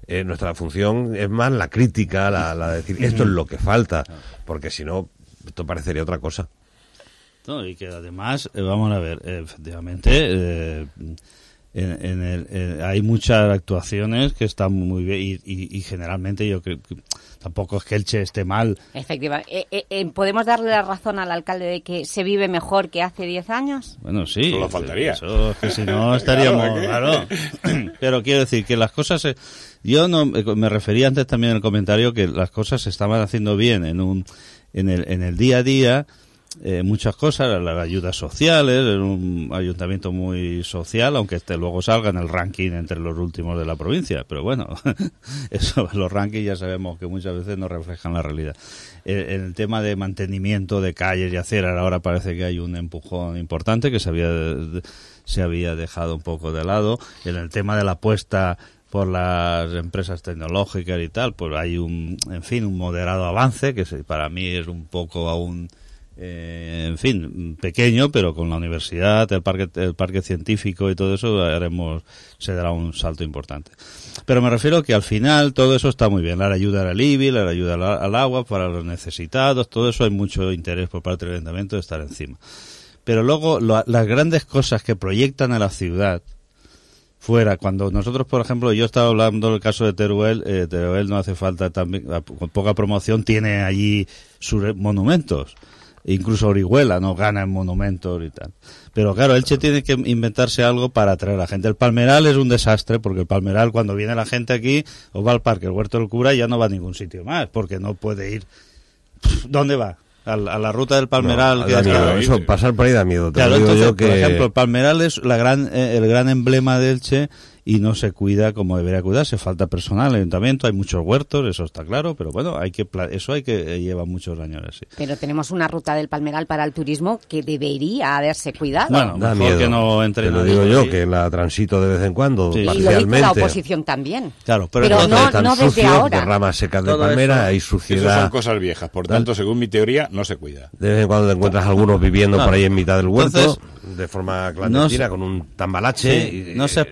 nuestra función es más la crítica, la de decir esto es lo que falta, porque si no, esto parecería otra cosa. No, y que además, vamos a ver, efectivamente, hay muchas actuaciones que están muy bien y generalmente yo creo que tampoco es que Elche esté mal. Efectivamente. ¿Podemos darle la razón al alcalde de que se vive mejor que hace 10 años? Bueno, sí. Solo faltaría. Eso, que si no estaríamos... Claro. Pero quiero decir que las cosas... Yo no me refería antes también en el comentario que las cosas se estaban haciendo bien en el día a día. Muchas cosas, las ayudas sociales, en un ayuntamiento muy social, aunque luego salga en el ranking entre los últimos de la provincia, pero bueno, eso, los rankings ya sabemos que muchas veces no reflejan la realidad. En el tema de mantenimiento de calles y aceras, ahora parece que hay un empujón importante que se había dejado un poco de lado. En el tema de la apuesta por las empresas tecnológicas y tal, pues hay un moderado avance, que para mí es un poco aún pequeño, pero con la universidad, el parque científico y todo eso se dará un salto importante. Pero me refiero que al final todo eso está muy bien, la ayuda al IBI, la ayuda al agua para los necesitados, todo eso hay mucho interés por parte del ayuntamiento de estar encima. Pero luego las grandes cosas que proyectan a la ciudad fuera, cuando nosotros, por ejemplo, yo estaba hablando del caso de Teruel, Teruel no hace falta también, con poca promoción tiene allí sus monumentos. Incluso Orihuela no gana en monumentos y tal. Pero claro, Elche tiene que inventarse algo para atraer a la gente. El Palmeral es un desastre, porque el Palmeral, cuando viene la gente aquí, o va al parque, el Huerto del Cura, ya no va a ningún sitio más, porque no puede ir. ¿Dónde va? A la ruta del Palmeral. No, da miedo, eso, pasar por ahí da miedo. Claro, entonces, por ejemplo, el Palmeral es el gran emblema de Elche y no se cuida como debería cuidarse. Falta personal en el ayuntamiento, hay muchos huertos, eso está claro, pero bueno, eso lleva muchos años así. Pero tenemos una ruta del Palmeral para el turismo que debería haberse cuidado. Bueno, da mejor miedo. Que no entre. Te lo digo yo, que la transito de vez en cuando, sí. parcialmente. Y lo dice la oposición también. Claro, pero no desde sucio, ahora. De ramas secas de palmera, hay suciedad. Eso son cosas viejas, por tanto, según mi teoría, no se cuida. De vez en cuando te encuentras algunos viviendo por ahí en mitad del huerto, de forma clandestina, con un tambalache. Sí, no se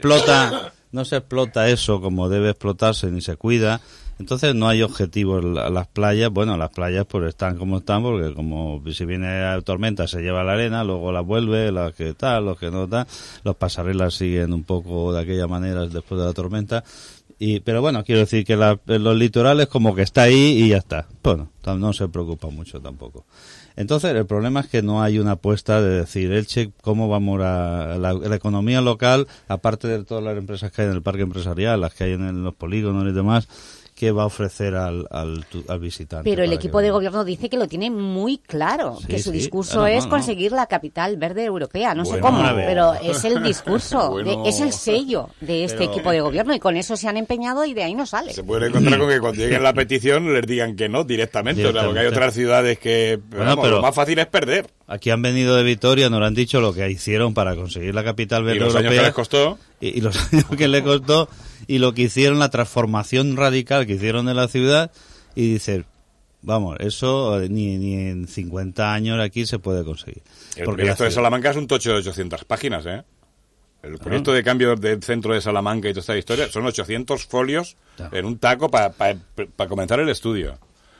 explota eso como debe explotarse, ni se cuida. Entonces no hay objetivos a las playas. Bueno, las playas pues están como están, porque como si viene la tormenta se lleva la arena, luego la vuelve, las que tal, los que no tal. Los pasarelas siguen un poco de aquella manera después de la tormenta. Pero bueno, quiero decir que los litorales como que está ahí y ya está. Bueno, no se preocupa mucho tampoco. Entonces, el problema es que no hay una apuesta de decir, Elche, ¿cómo vamos a la economía local, aparte de todas las empresas que hay en el parque empresarial, las que hay en los polígonos y demás, qué va a ofrecer al visitante? Pero el equipo de gobierno dice que lo tiene muy claro, sí, que su sí. discurso es conseguir la capital verde europea. No sé Bueno, cómo, a ver. pero es el discurso, Bueno, es el sello de este equipo de gobierno y con eso se han empeñado y de ahí no sale. Se puede encontrar con que cuando lleguen la petición les digan que no directamente. O sea, porque hay otras ciudades que pero lo más fácil es perder. Aquí han venido de Vitoria, nos lo han dicho lo que hicieron para conseguir la capital verde europea. Y los años que les costó. Y los años que les costó. Y lo que hicieron, la transformación radical que hicieron de la ciudad, y dices, vamos, eso ni en 50 años aquí se puede conseguir. El proyecto de Salamanca es un tocho de 800 páginas, ¿eh? El proyecto de cambio del centro de Salamanca y toda esta historia son 800 folios en un taco para comenzar el estudio.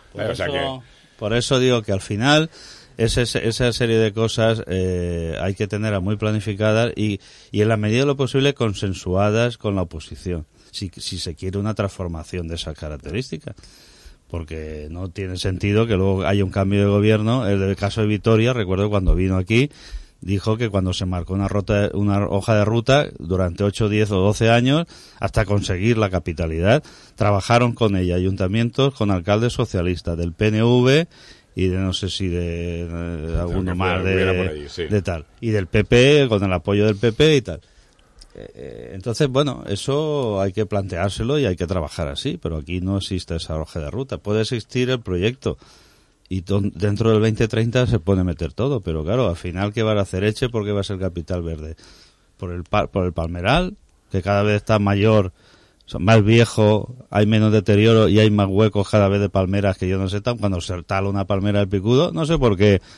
Por eso digo que al final esa serie de cosas hay que tenerlas muy planificadas y en la medida de lo posible consensuadas con la oposición, si se quiere una transformación de esas características, porque no tiene sentido que luego haya un cambio de gobierno. El caso de Vitoria, recuerdo cuando vino aquí, dijo que cuando se marcó una hoja de ruta durante 8, 10 o 12 años hasta conseguir la capitalidad, trabajaron con ella ayuntamientos, con alcaldes socialistas del PNV y de no sé si de alguno más de tal, y del PP, con el apoyo del PP y tal. Entonces, bueno, eso hay que planteárselo y hay que trabajar así, pero aquí no existe esa hoja de ruta. Puede existir el proyecto y dentro del 2030 se puede meter todo, pero claro, al final, ¿qué va a hacer Elche? ¿Por qué va a ser capital verde? Por el Palmeral, que cada vez está mayor, más viejo, hay menos deterioro y hay más huecos cada vez de palmeras que yo no sé cuando se tala una palmera del picudo, no sé por qué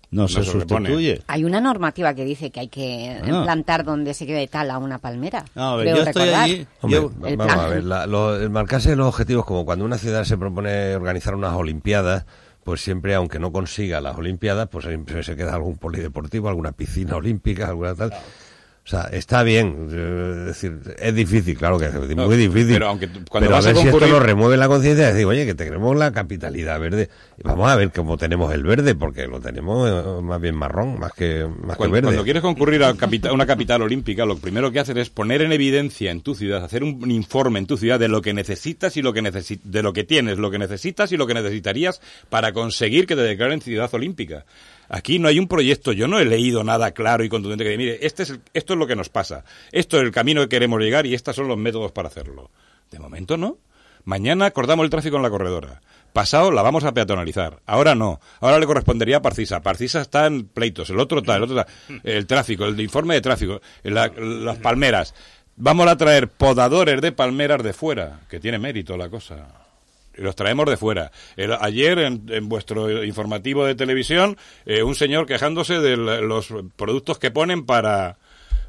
no se sustituye. Hay una normativa que dice que hay que plantar donde se quede tala una palmera. No, a ver, yo estoy allí. Hombre, vamos a ver, el marcarse los objetivos, como cuando una ciudad se propone organizar unas Olimpiadas, pues siempre, aunque no consiga las Olimpiadas, pues siempre se queda algún polideportivo, alguna piscina olímpica, alguna tal. O sea, está bien, es decir, es difícil, claro que es muy difícil, pero a ver si esto nos remueve la conciencia de decir, oye, que tenemos la capitalidad verde, y vamos a ver cómo tenemos el verde, porque lo tenemos más bien marrón, más que verde. Cuando quieres concurrir a una capital olímpica, lo primero que haces es poner en evidencia en tu ciudad, hacer un informe en tu ciudad de lo que necesitas y de lo que tienes, lo que necesitas y lo que necesitarías para conseguir que te declaren ciudad olímpica. Aquí no hay un proyecto, yo no he leído nada claro y contundente que diga, mire, esto es lo que nos pasa, esto es el camino que queremos llegar y estos son los métodos para hacerlo. De momento no. Mañana acordamos el tráfico en la corredora. Pasado la vamos a peatonalizar. Ahora no. Ahora le correspondería a Parcisa. Parcisa está en pleitos, el otro tal. El tráfico, el informe de tráfico, las palmeras. Vamos a traer podadores de palmeras de fuera, que tiene mérito la cosa. Y los traemos de fuera. Ayer, en vuestro informativo de televisión, un señor quejándose de los productos que ponen para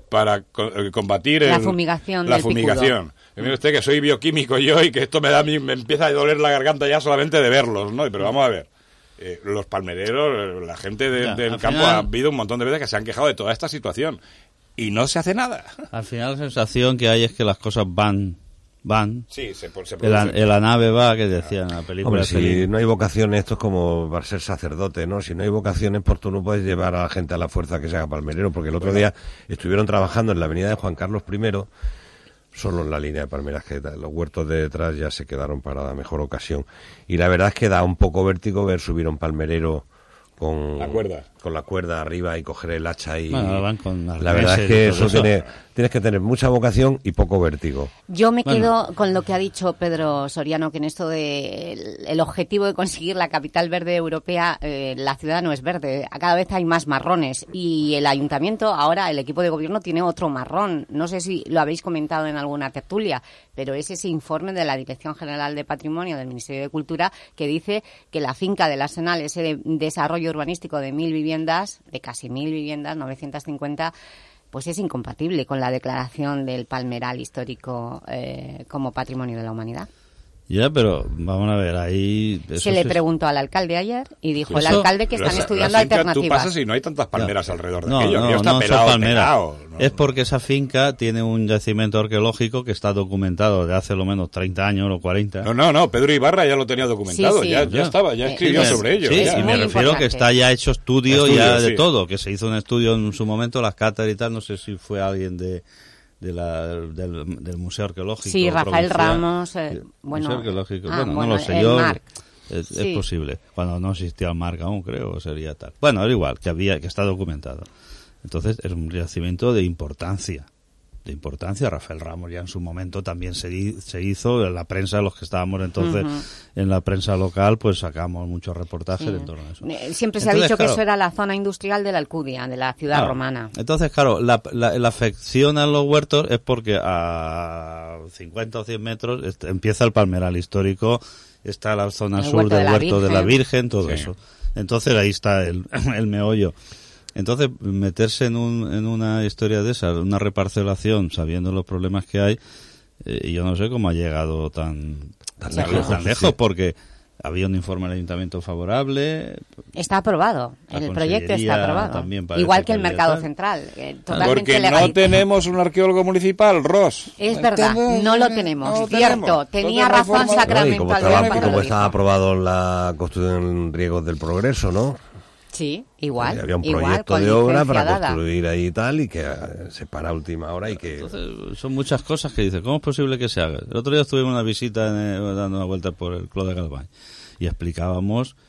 combatir la fumigación. Mire usted que soy bioquímico yo y que esto me empieza a doler la garganta ya solamente de verlos, ¿no? Pero vamos a ver. Los palmereros, la gente del campo, ha habido un montón de veces que se han quejado de toda esta situación. Y no se hace nada. Al final la sensación que hay es que las cosas van. Sí, se la nave va, que decía en la película. Hombre, si no hay vocaciones, esto es como para ser sacerdote, ¿no? Si no hay vocaciones, pues tú no puedes llevar a la gente a la fuerza que se haga palmerero, porque el otro día estuvieron trabajando en la avenida de Juan Carlos I, solo en la línea de palmeras, que los huertos de detrás ya se quedaron para la mejor ocasión. Y la verdad es que da un poco vértigo ver subir un palmerero con la cuerda arriba y coger el hacha y van con la verdad es que eso tienes que tener mucha vocación y poco vértigo. Yo me quedo con lo que ha dicho Pedro Soriano, que en esto de el objetivo de conseguir la capital verde europea, la ciudad no es verde, cada vez hay más marrones y el ayuntamiento, ahora el equipo de gobierno tiene otro marrón, no sé si lo habéis comentado en alguna tertulia, pero es ese informe de la Dirección General de Patrimonio del Ministerio de Cultura que dice que la finca del Arsenal, ese desarrollo urbanístico de 1.000 viviendas, de casi 1.000 viviendas, 950, pues es incompatible con la declaración del palmeral histórico como patrimonio de la humanidad. Ya, pero vamos a ver, ahí... Se le preguntó al alcalde ayer y dijo el alcalde que están estudiando alternativas. Tú pasas y no hay tantas palmeras alrededor de aquello. No son palmeras. Es porque esa finca tiene un yacimiento arqueológico que está documentado de hace lo menos 30 años o 40. No, Pedro Ibarra ya lo tenía documentado, sí. ya estaba, ya escribió sobre ello. Sí, ya. y me refiero que está ya hecho estudio ya de todo, que se hizo un estudio en su momento, las cátaras y tal, no sé si fue alguien del Museo Arqueológico. Sí, Rafael Ramos, Museo Arqueológico, no lo sé yo. Es posible, cuando no existía el MARC aún, creo, sería tal. Bueno, era igual, que está documentado. Entonces, es un yacimiento de importancia. Rafael Ramos ya en su momento también se hizo, en la prensa, los que estábamos entonces en la prensa local, pues sacamos muchos reportajes en torno a eso. Siempre se ha dicho que eso era la zona industrial de la Alcudia, de la ciudad romana. Entonces, claro, la afección a los huertos es porque a 50 o 100 metros empieza el palmeral histórico, está la zona sur del huerto de la Virgen, todo eso. Entonces ahí está el meollo. Entonces, meterse en una historia de esa, una reparcelación, sabiendo los problemas que hay, y yo no sé cómo ha llegado tan lejos, porque había un informe del ayuntamiento favorable. Está aprobado, el proyecto está aprobado. Igual que el mercado central. Porque no tenemos un arqueólogo municipal, Ross. Es verdad, no lo tenemos, cierto. Tenía razón Sacramento. Y como estaba aprobado la construcción en riegos del progreso, ¿no? Sí, igual. Había un proyecto de obra para construir ahí y tal, y que se para a última hora y que... Entonces, son muchas cosas que dices, ¿cómo es posible que se haga? El otro día estuve en una visita dando una vuelta por el Clos de Galván y explicaba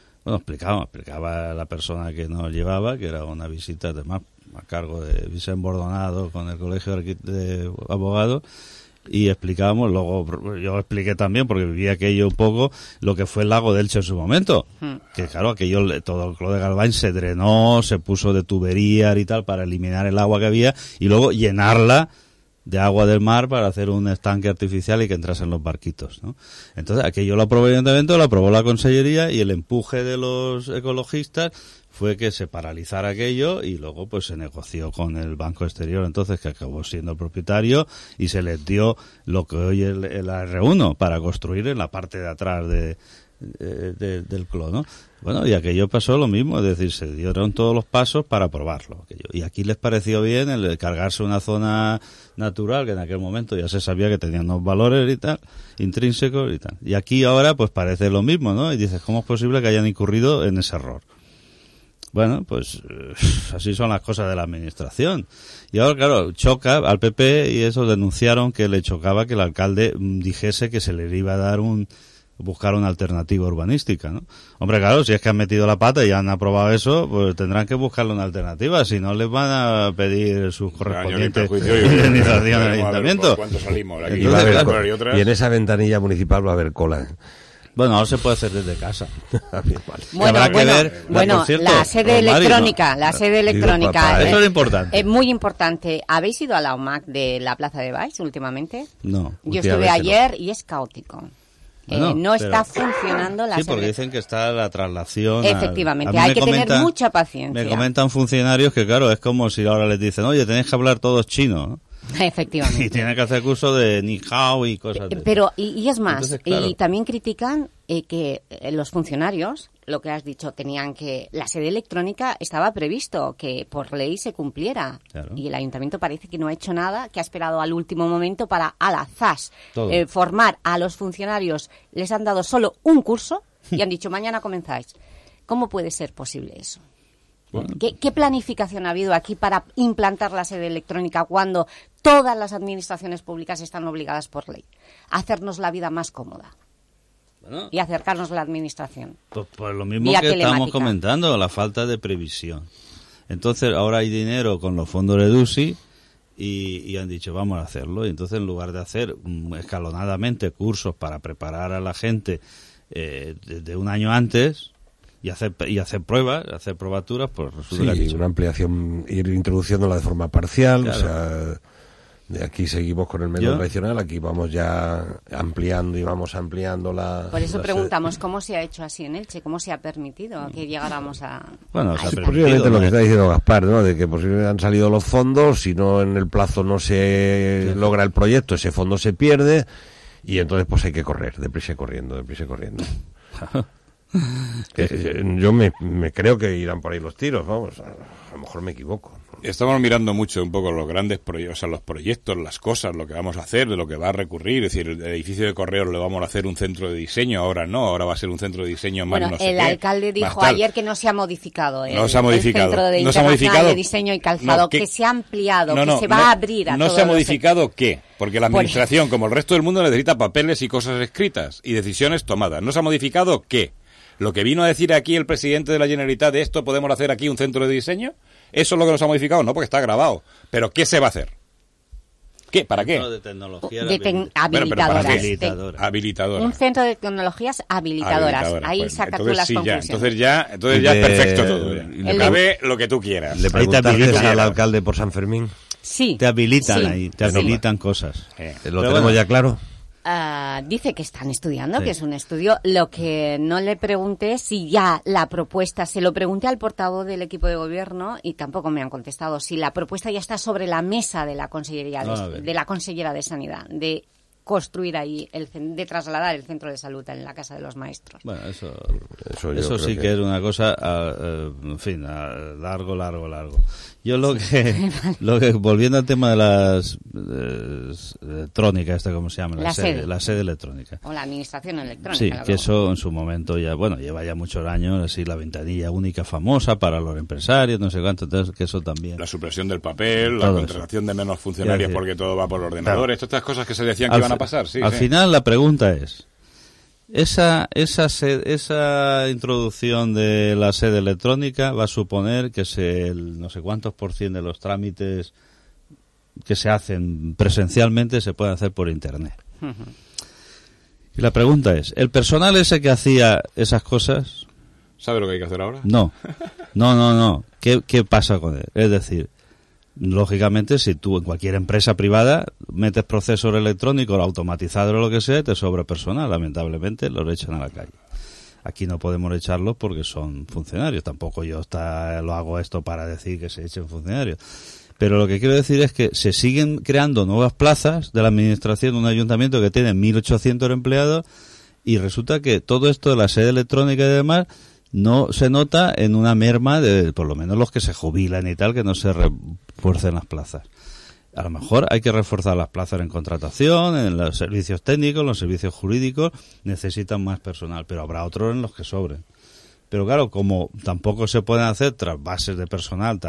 la persona que nos llevaba, que era una visita además a cargo de Vicente Bordonado con el Colegio de Abogados, y explicábamos, luego yo expliqué también, porque viví aquello un poco, lo que fue el lago de Elche en su momento. Que claro, aquello, todo el Clos de Galván se drenó, se puso de tubería y tal para eliminar el agua que había y luego llenarla de agua del mar para hacer un estanque artificial y que entrasen los barquitos, ¿no? Entonces, aquello lo aprobó el ayuntamiento, lo aprobó la consellería, y el empuje de los ecologistas fue que se paralizara aquello, y luego pues se negoció con el Banco Exterior, entonces, que acabó siendo el propietario, y se les dio lo que hoy es el R1 para construir en la parte de atrás del CLO, ¿no? Bueno, y aquello pasó lo mismo, es decir, se dieron todos los pasos para aprobarlo. Y aquí les pareció bien el cargarse una zona natural, que en aquel momento ya se sabía que tenían unos valores y tal, intrínsecos y tal. Y aquí ahora pues parece lo mismo, ¿no? Y dices, ¿cómo es posible que hayan incurrido en ese error? Bueno, pues así son las cosas de la administración. Y ahora, claro, choca al PP, y eso denunciaron que le chocaba que el alcalde dijese que se le iba a dar buscar una alternativa urbanística, ¿no? Hombre, claro, si es que han metido la pata y han aprobado eso, pues tendrán que buscarle una alternativa, si no les van a pedir sus correspondientes indemnizaciones al ayuntamiento. ¿Cuánto salimos? Aquí y en esa ventanilla municipal va a haber cola. Bueno, ahora se puede hacer desde casa. Bueno, la sede electrónica, eso es importante. Es muy importante. ¿Habéis ido a la OMAC de la Plaza de Baix últimamente? No. Yo estuve ayer y es caótico. Bueno, no está funcionando la sede. Sí, porque dicen que está la traslación. Efectivamente, hay que tener mucha paciencia. Me comentan funcionarios que, claro, es como si ahora les dicen, oye, tenéis que hablar todos chino, ¿no? Efectivamente. Y tienen que hacer curso de ni hao y cosas de pero y es más, entonces, claro, y también critican que los funcionarios, lo que has dicho, tenían que... La sede electrónica estaba previsto que por ley se cumpliera. Claro. Y el ayuntamiento parece que no ha hecho nada, que ha esperado al último momento para, zas, formar a los funcionarios. Les han dado solo un curso y han dicho, mañana comenzáis. ¿Cómo puede ser posible eso? Bueno. ¿Qué planificación ha habido aquí para implantar la sede electrónica cuando todas las administraciones públicas están obligadas por ley a hacernos la vida más cómoda? Bueno, y acercarnos a la administración. Pues lo mismo que estamos comentando, la falta de previsión. Entonces, ahora hay dinero con los fondos de EDUSI y han dicho, vamos a hacerlo. Y entonces, en lugar de hacer escalonadamente cursos para preparar a la gente desde un año antes... Y hacer pruebas, hacer probaturas, pues resulta que una ampliación, ir introduciéndola de forma parcial, claro. O sea, de aquí seguimos con el método tradicional, aquí vamos ya ampliando y vamos ampliando la... Por eso preguntamos cómo se ha hecho así en Elche, cómo se ha permitido que llegáramos a... Bueno, posiblemente lo que está diciendo Gaspar, ¿no? De que posiblemente han salido los fondos, si no en el plazo no se logra el proyecto, ese fondo se pierde, y entonces pues hay que correr, deprisa y corriendo. Yo me creo que irán por ahí los tiros, vamos, a lo mejor me equivoco. Estamos mirando mucho un poco los grandes proyectos, o sea, los proyectos, las cosas, lo que vamos a hacer, de lo que va a recurrir. Es decir, el edificio de correos le vamos a hacer un centro de diseño, ahora no, ahora va a ser un centro de diseño más no sé qué. El alcalde dijo ayer que no se ha modificado no se ha modificado. El centro de internacional de diseño y calzado, que se ha ampliado, que se va a abrir a todos. ¿No se ha modificado qué? Porque la administración, como el resto del mundo, necesita papeles y cosas escritas y decisiones tomadas. ¿No se ha modificado qué? Lo que vino a decir aquí el presidente de la Generalitat de esto, ¿podemos hacer aquí un centro de diseño? ¿Eso es lo que nos ha modificado? No, porque está grabado. ¿Pero qué se va a hacer? ¿Qué? ¿Para qué? De tecnología habilitadoras. Un centro de tecnologías habilitadoras. Ahí pues, sacas tú las conclusiones. Entonces ya es perfecto todo. Cabe lo que tú quieras. ¿Le preguntaste al alcalde por San Fermín? Sí. Te habilitan ahí, te habilitan cosas. ¿Lo tenemos ya claro? Dice que están estudiando, que es un estudio. Lo que no le pregunté es si ya la propuesta, se lo pregunté al portavoz del equipo de gobierno y tampoco me han contestado, si la propuesta ya está sobre la mesa de la consellería de la consellera de Sanidad, de construir ahí, de trasladar el centro de salud en la Casa de los Maestros. Bueno, eso sí que es una cosa, en fin, largo. Yo lo que volviendo al tema de las electrónica, ¿cómo se llama? La sede electrónica. O la administración electrónica. Sí, que eso en su momento ya, lleva ya muchos años, así la ventanilla única famosa para los empresarios, no sé cuánto, entonces que eso también. La supresión del papel, la contratación de menos funcionarios porque todo va por ordenadores, todas estas cosas que se decían que iban a pasar, sí. Al final la pregunta es, esa introducción de la sede electrónica va a suponer que el no sé cuántos % de los trámites que se hacen presencialmente se pueden hacer por internet. Uh-huh. Y la pregunta es, ¿el personal ese que hacía esas cosas sabe lo que hay que hacer ahora? No. ¿Qué pasa con él? Es decir, Lógicamente, si tú en cualquier empresa privada metes procesos electrónicos, automatizados o lo que sea, te sobra personal. Lamentablemente los echan a la calle. Aquí no podemos echarlos porque son funcionarios. Tampoco yo lo hago esto para decir que se echen funcionarios. Pero lo que quiero decir es que se siguen creando nuevas plazas de la administración de un ayuntamiento que tiene 1.800 empleados y resulta que todo esto de la sede electrónica y demás no se nota en una merma de, por lo menos los que se jubilan y tal, que no se refuercen las plazas. A lo mejor hay que reforzar las plazas en contratación, en los servicios técnicos, en los servicios jurídicos, necesitan más personal, pero habrá otros en los que sobren. Pero claro, como tampoco se pueden hacer trasvases de personal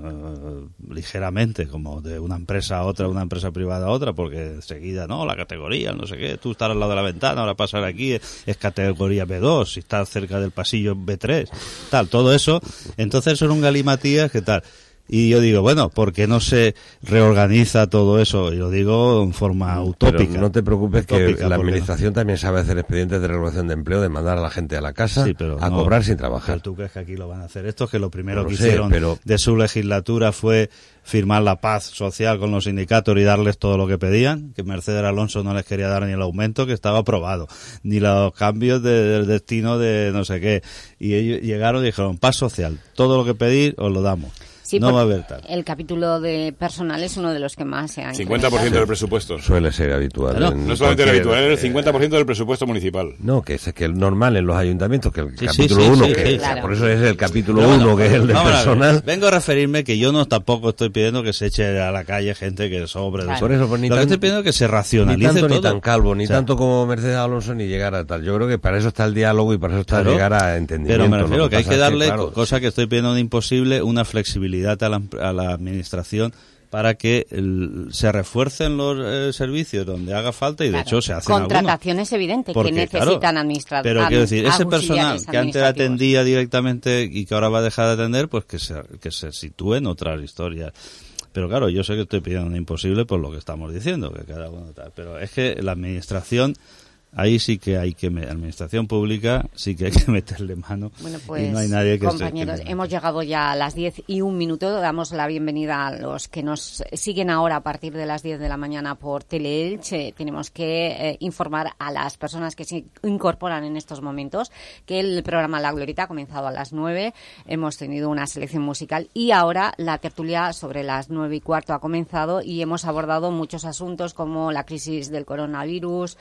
tan ligeramente como de una empresa a otra, una empresa privada a otra, porque enseguida, no, la categoría, no sé qué, tú estás al lado de la ventana, ahora pasar aquí es categoría B2, si estás cerca del pasillo B3, tal, todo eso. Entonces son un galimatías que tal. Y yo digo, bueno, ¿por qué no se reorganiza todo eso? Y lo digo en forma utópica. Pero no te preocupes, que la administración también sabe hacer expedientes de regulación de empleo, de mandar a la gente a la casa a cobrar sin trabajar. Pero tú crees que aquí lo van a hacer estos, que lo primero que hicieron de su legislatura fue firmar la paz social con los sindicatos y darles todo lo que pedían, que Mercedes Alonso no les quería dar ni el aumento que estaba aprobado, ni los cambios del destino de no sé qué. Y ellos llegaron y dijeron, paz social, todo lo que pedís os lo damos. Sí, no va a haber tal. El capítulo de personal es uno de los que más se ha 50% del presupuesto. Suele ser habitual. Claro, no solamente el habitual, es el 50% del presupuesto municipal. No, que es normal en los ayuntamientos, que el capítulo 1, claro. Por eso es el capítulo 1, que es el de personal. Vengo a referirme que yo tampoco estoy pidiendo que se eche a la calle gente que sobre. Claro. Por eso, pues, lo que estoy pidiendo es que se racionalice ni tanto, todo. ni tan calvo, ni tanto como Mercedes Alonso, ni llegar a tal. Yo creo que para eso está el diálogo y para eso está llegar a entendimiento. Pero me refiero que hay que darle, cosa que estoy pidiendo de imposible, una flexibilidad a la administración para que se refuercen los servicios donde haga falta y de hecho se hacen contrataciones evidentes que necesitan administrar. Pero quiero decir, ese personal que antes atendía directamente y que ahora va a dejar de atender, pues que se sitúe en otras historias. Pero claro, yo sé que estoy pidiendo un imposible por lo que estamos diciendo, que cada uno tal, pero es que la administración, ahí sí que hay que, administración pública, sí que hay que meterle mano. Bueno, pues, y no hay nadie que compañeros, hemos llegado ya a las 10:01. Damos la bienvenida a los que nos siguen ahora a partir de las 10 de la mañana por Teleelch. Tenemos que informar a las personas que se incorporan en estos momentos que el programa La Glorieta ha comenzado a las 9. Hemos tenido una selección musical y ahora la tertulia sobre las 9:15 ha comenzado y hemos abordado muchos asuntos como la crisis del coronavirus,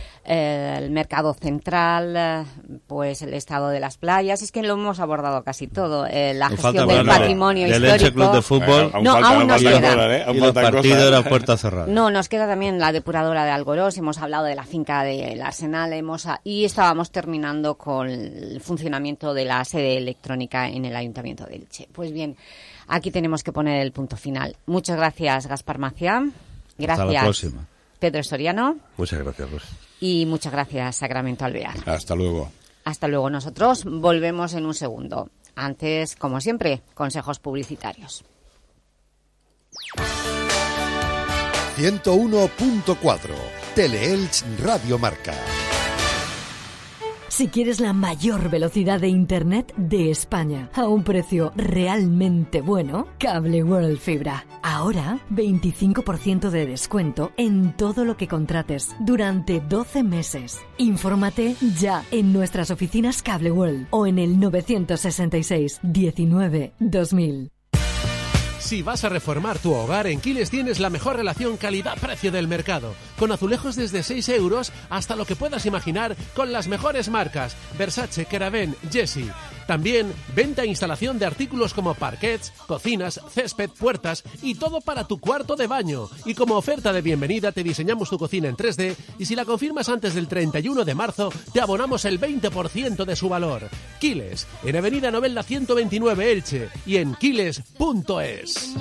el mercado central, pues el estado de las playas. Es que lo hemos abordado casi todo. La gestión del patrimonio histórico. El Elche Club de Fútbol. Aún nos queda. Y los partidos de la puerta cerrada. No, nos queda también la depuradora de Algorós. Hemos hablado de la finca del Arsenal. Y estábamos terminando con el funcionamiento de la sede electrónica en el Ayuntamiento de Elche. Pues bien, aquí tenemos que poner el punto final. Muchas gracias, Gaspar Maciá. Gracias. Hasta la próxima. Pedro Soriano. Muchas gracias, Ros. Y muchas gracias, Sacramento Alvear. Hasta luego. Hasta luego. Nosotros volvemos en un segundo. Antes, como siempre, consejos publicitarios. 101.4 Teleelch Radio Marca. Si quieres la mayor velocidad de Internet de España a un precio realmente bueno, Cable World Fibra. Ahora, 25% de descuento en todo lo que contrates durante 12 meses. Infórmate ya en nuestras oficinas Cable World o en el 966 19 2000. Si vas a reformar tu hogar, en Quiles tienes la mejor relación calidad-precio del mercado. Con azulejos desde 6 euros hasta lo que puedas imaginar con las mejores marcas. Versace, Keraben, Jessie. También venta e instalación de artículos como parquets, cocinas, césped, puertas y todo para tu cuarto de baño. Y como oferta de bienvenida te diseñamos tu cocina en 3D y si la confirmas antes del 31 de marzo te abonamos el 20% de su valor. Quiles, en Avenida Novelda 129 Elche y en quiles.es.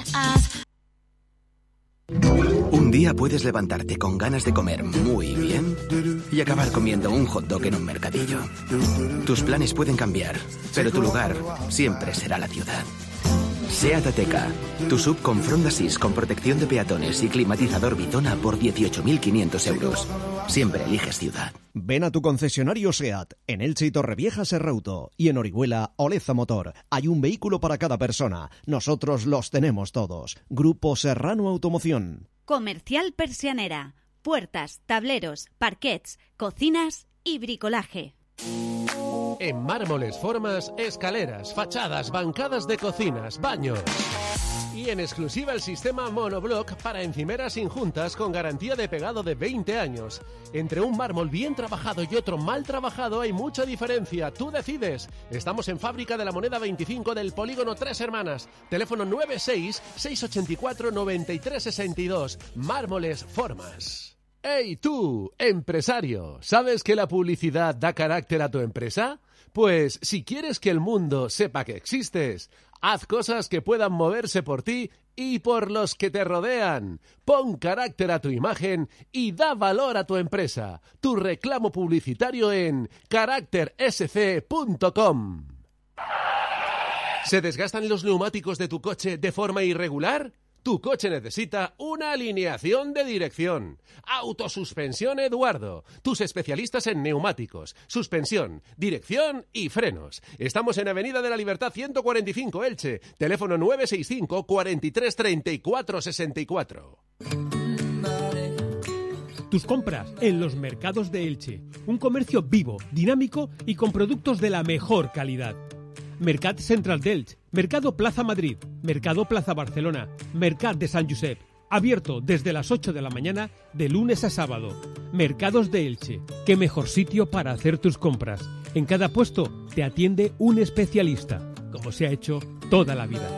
Un día puedes levantarte con ganas de comer muy bien y acabar comiendo un hot dog en un mercadillo. Tus planes pueden cambiar, pero tu lugar siempre será la ciudad. SEAT Ateca, tu sub con Fronda Assist con protección de peatones y climatizador Vitona por 18.500 euros. siempre eliges ciudad. Ven a tu concesionario SEAT, en Elche y Torrevieja Serrauto, y en Orihuela Oleza Motor. Hay un vehículo para cada persona. Nosotros los tenemos todos. Grupo Serrano Automoción. Comercial Persianera. Puertas, tableros, parquets, cocinas y bricolaje. En mármoles, formas, escaleras, fachadas, bancadas de cocinas, baños. Y en exclusiva el sistema Monoblock para encimeras sin juntas con garantía de pegado de 20 años. Entre un mármol bien trabajado y otro mal trabajado hay mucha diferencia. Tú decides. Estamos en Fábrica de la Moneda 25 del Polígono Tres Hermanas. Teléfono 96-684-9362. Mármoles Formas. ¡Hey tú, empresario! ¿Sabes que la publicidad da carácter a tu empresa? Pues si quieres que el mundo sepa que existes, haz cosas que puedan moverse por ti y por los que te rodean. Pon carácter a tu imagen y da valor a tu empresa. Tu reclamo publicitario en caractersc.com. ¿Se desgastan los neumáticos de tu coche de forma irregular? Tu coche necesita una alineación de dirección. Autosuspensión Eduardo. Tus especialistas en neumáticos, suspensión, dirección y frenos. Estamos en Avenida de la Libertad 145, Elche. Teléfono 965 43 34 64. Tus compras en los mercados de Elche. Un comercio vivo, dinámico y con productos de la mejor calidad. Mercat Central d'Elche, Mercado Plaza Madrid, Mercado Plaza Barcelona, Mercat de Sant Josep, abierto desde las 8 de la mañana de lunes a sábado. Mercados de Elche, qué mejor sitio para hacer tus compras. En cada puesto te atiende un especialista, como se ha hecho toda la vida.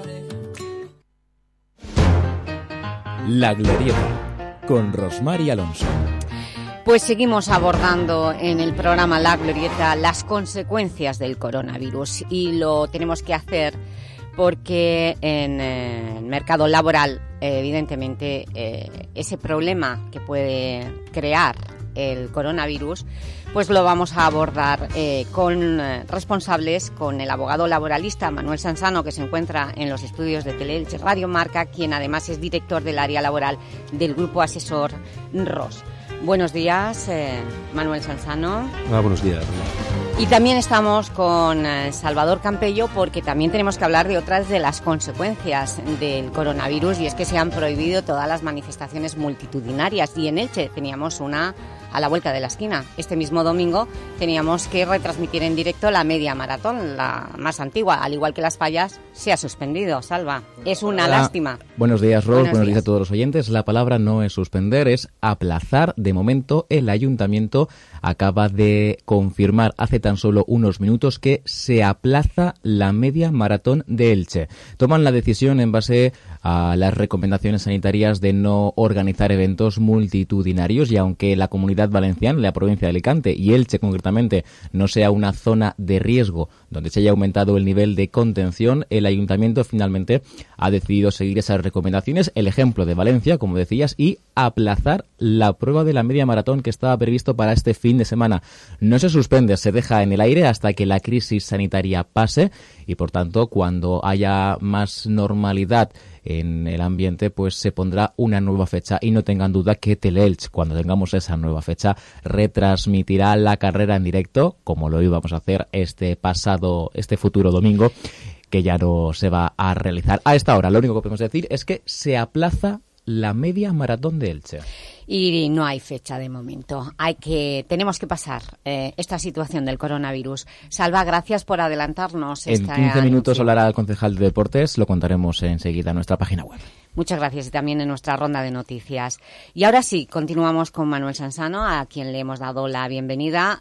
La Glorieta, con Rosmar y Alonso. Pues seguimos abordando en el programa La Glorieta las consecuencias del coronavirus y lo tenemos que hacer porque en el mercado laboral, evidentemente, ese problema que puede crear el coronavirus, pues lo vamos a abordar con responsables, con el abogado laboralista Manuel Sansano, que se encuentra en los estudios de Teleelch Radio Marca, quien además es director del área laboral del Grupo Asesor ROS. Buenos días, Manuel Sansano. Hola, buenos días. Y también estamos con Salvador Campello porque también tenemos que hablar de otras de las consecuencias del coronavirus, y es que se han prohibido todas las manifestaciones multitudinarias, y en Elche teníamos una a la vuelta de la esquina. Este mismo domingo teníamos que retransmitir en directo la media maratón, la más antigua, al igual que las fallas, se ha suspendido. Salva, es una lástima. Buenos días, Ros, buenos días a todos los oyentes. La palabra no es suspender, es aplazar. De momento, el Ayuntamiento acaba de confirmar hace tan solo unos minutos que se aplaza la media maratón de Elche. Toman la decisión en base a las recomendaciones sanitarias de no organizar eventos multitudinarios, y aunque la Comunidad Valenciana, la provincia de Alicante y Elche concretamente no sea una zona de riesgo donde se haya aumentado el nivel de contención, el Ayuntamiento finalmente ha decidido seguir esas recomendaciones, el ejemplo de Valencia, como decías, y aplazar la prueba de la media maratón que estaba previsto para este fin de semana. No se suspende, se deja en el aire hasta que la crisis sanitaria pase, y por tanto, cuando haya más normalidad en el ambiente, pues se pondrá una nueva fecha, y no tengan duda que Teleelch, cuando tengamos esa nueva fecha, retransmitirá la carrera en directo, como lo íbamos a hacer este futuro domingo, que ya no se va a realizar. A esta hora, lo único que podemos decir es que se aplaza la media maratón de Elche. Y no hay fecha de momento. Tenemos que pasar esta situación del coronavirus. Salva, gracias por adelantarnos. En 15 minutos hablará el concejal de Deportes, lo contaremos enseguida en nuestra página web. Muchas gracias, y también en nuestra ronda de noticias. Y ahora sí, continuamos con Manuel Sansano, a quien le hemos dado la bienvenida.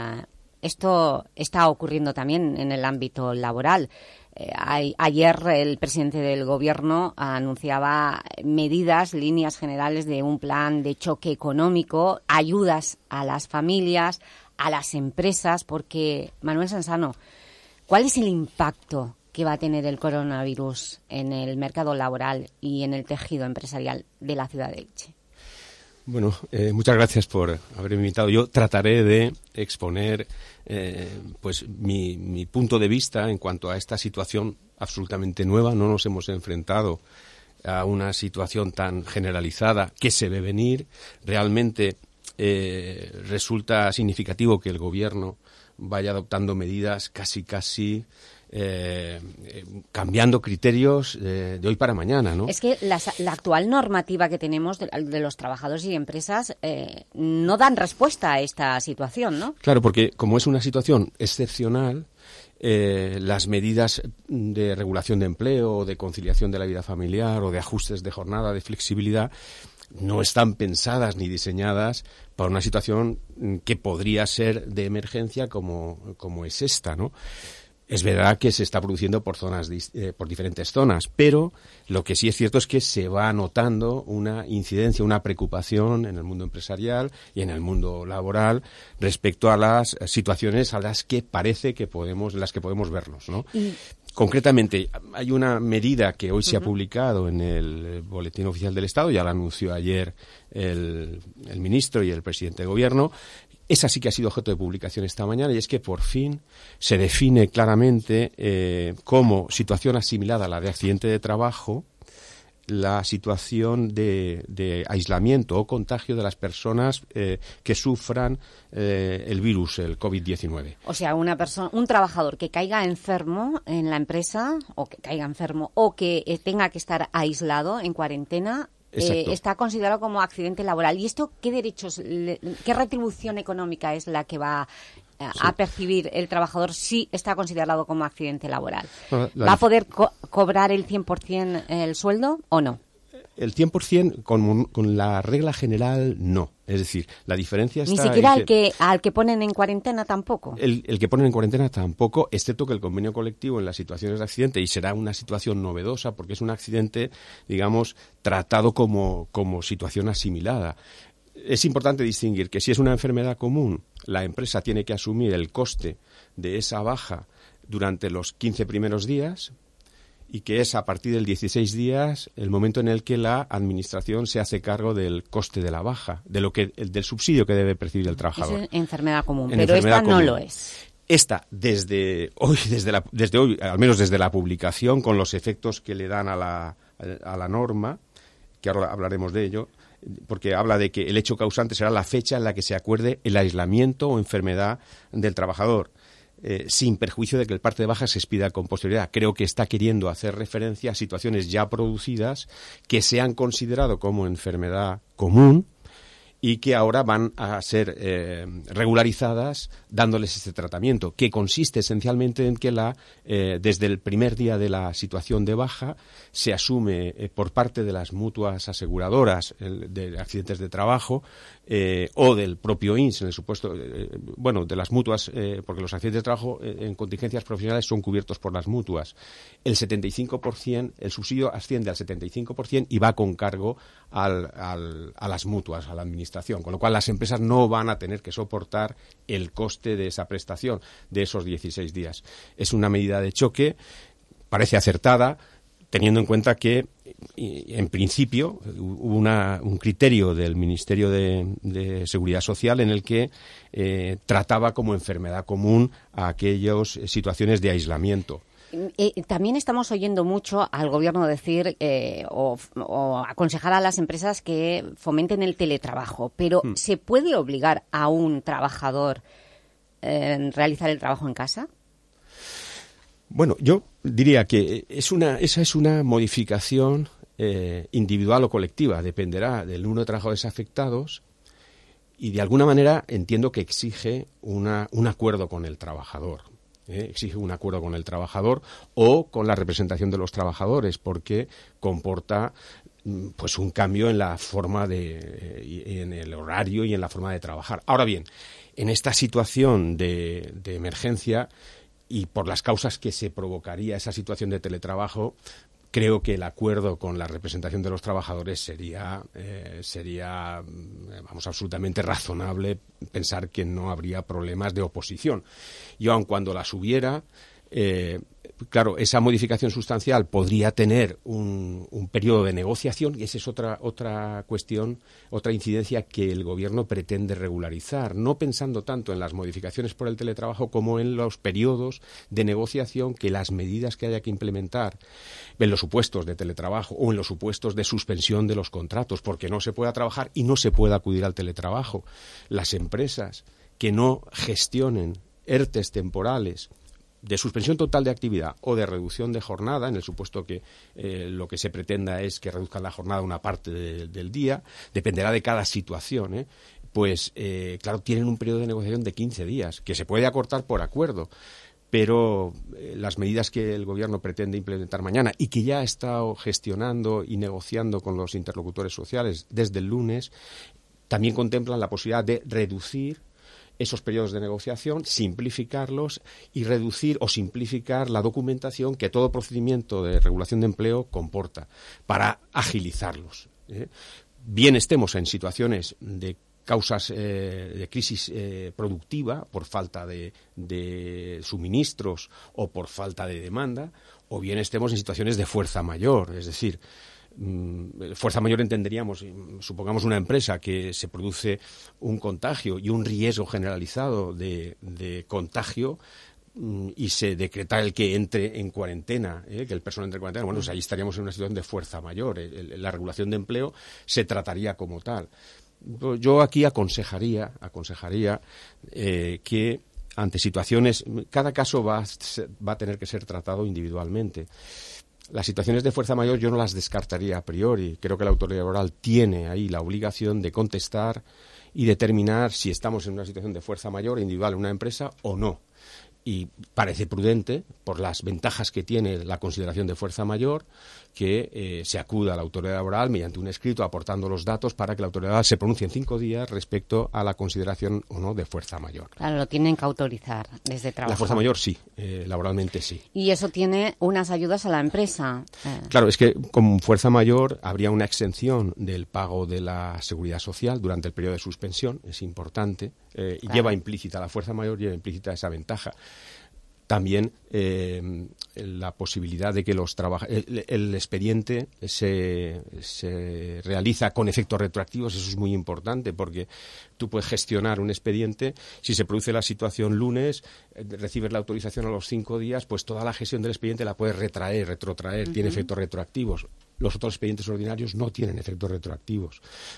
Esto está ocurriendo también en el ámbito laboral. Ayer el presidente del Gobierno anunciaba medidas, líneas generales de un plan de choque económico, ayudas a las familias, a las empresas, porque, Manuel Sansano, ¿cuál es el impacto que va a tener el coronavirus en el mercado laboral y en el tejido empresarial de la ciudad de Elche? Bueno, muchas gracias por haberme invitado. Yo trataré de exponer pues mi punto de vista en cuanto a esta situación absolutamente nueva. No nos hemos enfrentado a una situación tan generalizada que se ve venir. Realmente resulta significativo que el Gobierno vaya adoptando medidas casi cambiando criterios de hoy para mañana, ¿no? Es que la actual normativa que tenemos de los trabajadores y empresas no dan respuesta a esta situación, ¿no? Claro, porque como es una situación excepcional, las medidas de regulación de empleo, de conciliación de la vida familiar o de ajustes de jornada, de flexibilidad, no están pensadas ni diseñadas para una situación que podría ser de emergencia como es esta, ¿no? Es verdad que se está produciendo por diferentes zonas, pero lo que sí es cierto es que se va notando una incidencia, una preocupación en el mundo empresarial y en el mundo laboral respecto a las situaciones a las que parece que en las que podemos vernos, ¿no? Concretamente, hay una medida que hoy se ha publicado en el Boletín Oficial del Estado, ya la anunció ayer el ministro y el presidente de Gobierno. Esa sí que ha sido objeto de publicación esta mañana, y es que por fin se define claramente como situación asimilada a la de accidente de trabajo la situación de aislamiento o contagio de las personas que sufran el virus, el COVID-19. O sea, un trabajador que caiga enfermo en la empresa, o que caiga enfermo, o que tenga que estar aislado en cuarentena, está considerado como accidente laboral. ¿Y esto qué derechos, qué retribución económica es la que va a percibir el trabajador si está considerado como accidente laboral? ¿Va a poder cobrar el 100% el sueldo o no? El 100% con la regla general no. Es decir, la diferencia está... Ni siquiera al que ponen en cuarentena tampoco. El que ponen en cuarentena tampoco, excepto que el convenio colectivo en las situaciones de accidente, y será una situación novedosa porque es un accidente, digamos, tratado como situación asimilada. Es importante distinguir que si es una enfermedad común, la empresa tiene que asumir el coste de esa baja durante los 15 primeros días, y que es a partir del 16 días el momento en el que la administración se hace cargo del coste de la baja, del subsidio que debe percibir el trabajador. Es enfermedad común, pero esta no lo es. Esta, desde hoy, al menos desde la publicación, con los efectos que le dan a la norma, que ahora hablaremos de ello, porque habla de que el hecho causante será la fecha en la que se acuerde el aislamiento o enfermedad del trabajador. Sin perjuicio de que el parte de baja se expida con posterioridad. Creo que está queriendo hacer referencia a situaciones ya producidas que se han considerado como enfermedad común y que ahora van a ser regularizadas dándoles este tratamiento, que consiste esencialmente en que desde el primer día de la situación de baja se asume por parte de las mutuas aseguradoras de accidentes de trabajo o del propio INS, en el supuesto, de las mutuas, porque los accidentes de trabajo en contingencias profesionales son cubiertos por las mutuas. El 75%, el subsidio asciende al 75% y va con cargo a las mutuas, a la administración, con lo cual las empresas no van a tener que soportar el coste de esa prestación, de esos 16 días. Es una medida de choque, parece acertada, teniendo en cuenta que, en principio, hubo un criterio del Ministerio de Seguridad Social en el que trataba como enfermedad común a aquellas situaciones de aislamiento. También estamos oyendo mucho al Gobierno decir o aconsejar a las empresas que fomenten el teletrabajo, pero ¿se puede obligar a un trabajador a realizar el trabajo en casa? Bueno, yo diría que esa es una modificación individual o colectiva, dependerá del número de trabajadores afectados y de alguna manera entiendo que exige un acuerdo con el trabajador. Exige un acuerdo con el trabajador o con la representación de los trabajadores, porque comporta pues un cambio en la forma en el horario y en la forma de trabajar. Ahora bien, en esta situación de emergencia y por las causas que se provocaría esa situación de teletrabajo, creo que el acuerdo con la representación de los trabajadores sería absolutamente razonable pensar que no habría problemas de oposición. Y aun cuando las hubiera, Claro, esa modificación sustancial podría tener un periodo de negociación, y esa es otra cuestión, otra incidencia que el Gobierno pretende regularizar, no pensando tanto en las modificaciones por el teletrabajo como en los periodos de negociación que las medidas que haya que implementar en los supuestos de teletrabajo o en los supuestos de suspensión de los contratos, porque no se pueda trabajar y no se pueda acudir al teletrabajo. Las empresas que no gestionen ERTEs temporales de suspensión total de actividad o de reducción de jornada, en el supuesto que lo que se pretenda es que reduzcan la jornada una parte del día, dependerá de cada situación, pues claro, tienen un periodo de negociación de 15 días, que se puede acortar por acuerdo, pero las medidas que el Gobierno pretende implementar mañana y que ya ha estado gestionando y negociando con los interlocutores sociales desde el lunes, también contemplan la posibilidad de reducir esos periodos de negociación, simplificarlos y reducir o simplificar la documentación que todo procedimiento de regulación de empleo comporta para agilizarlos. Bien estemos en situaciones de causas de crisis productiva por falta de suministros o por falta de demanda, o bien estemos en situaciones de fuerza mayor, es decir, fuerza mayor entenderíamos, supongamos una empresa que se produce un contagio y un riesgo generalizado de contagio y se decreta el que entre en cuarentena, que el personal entre en cuarentena, bueno, pues ahí estaríamos en una situación de fuerza mayor. La regulación de empleo se trataría como tal. Yo aquí aconsejaría que ante situaciones, cada caso va a tener que ser tratado individualmente. Las situaciones de fuerza mayor yo no las descartaría a priori. Creo que la autoridad laboral tiene ahí la obligación de contestar y determinar si estamos en una situación de fuerza mayor individual en una empresa o no. Y parece prudente, por las ventajas que tiene la consideración de fuerza mayor, que se acuda a la autoridad laboral mediante un escrito aportando los datos para que la autoridad laboral se pronuncie en 5 días respecto a la consideración o no de fuerza mayor. Claro, lo tienen que autorizar desde trabajo. La fuerza mayor sí, laboralmente sí. Y eso tiene unas ayudas a la empresa. Claro, es que con fuerza mayor habría una exención del pago de la seguridad social durante el periodo de suspensión, es importante, claro. Lleva implícita la fuerza mayor, lleva implícita esa ventaja. También la posibilidad de que el expediente se realiza con efectos retroactivos, eso es muy importante porque tú puedes gestionar un expediente, si se produce la situación lunes, recibes la autorización a los 5 días, pues toda la gestión del expediente la puedes retrotraer, tiene efectos retroactivos. Los otros expedientes ordinarios no tienen efectos retroactivos.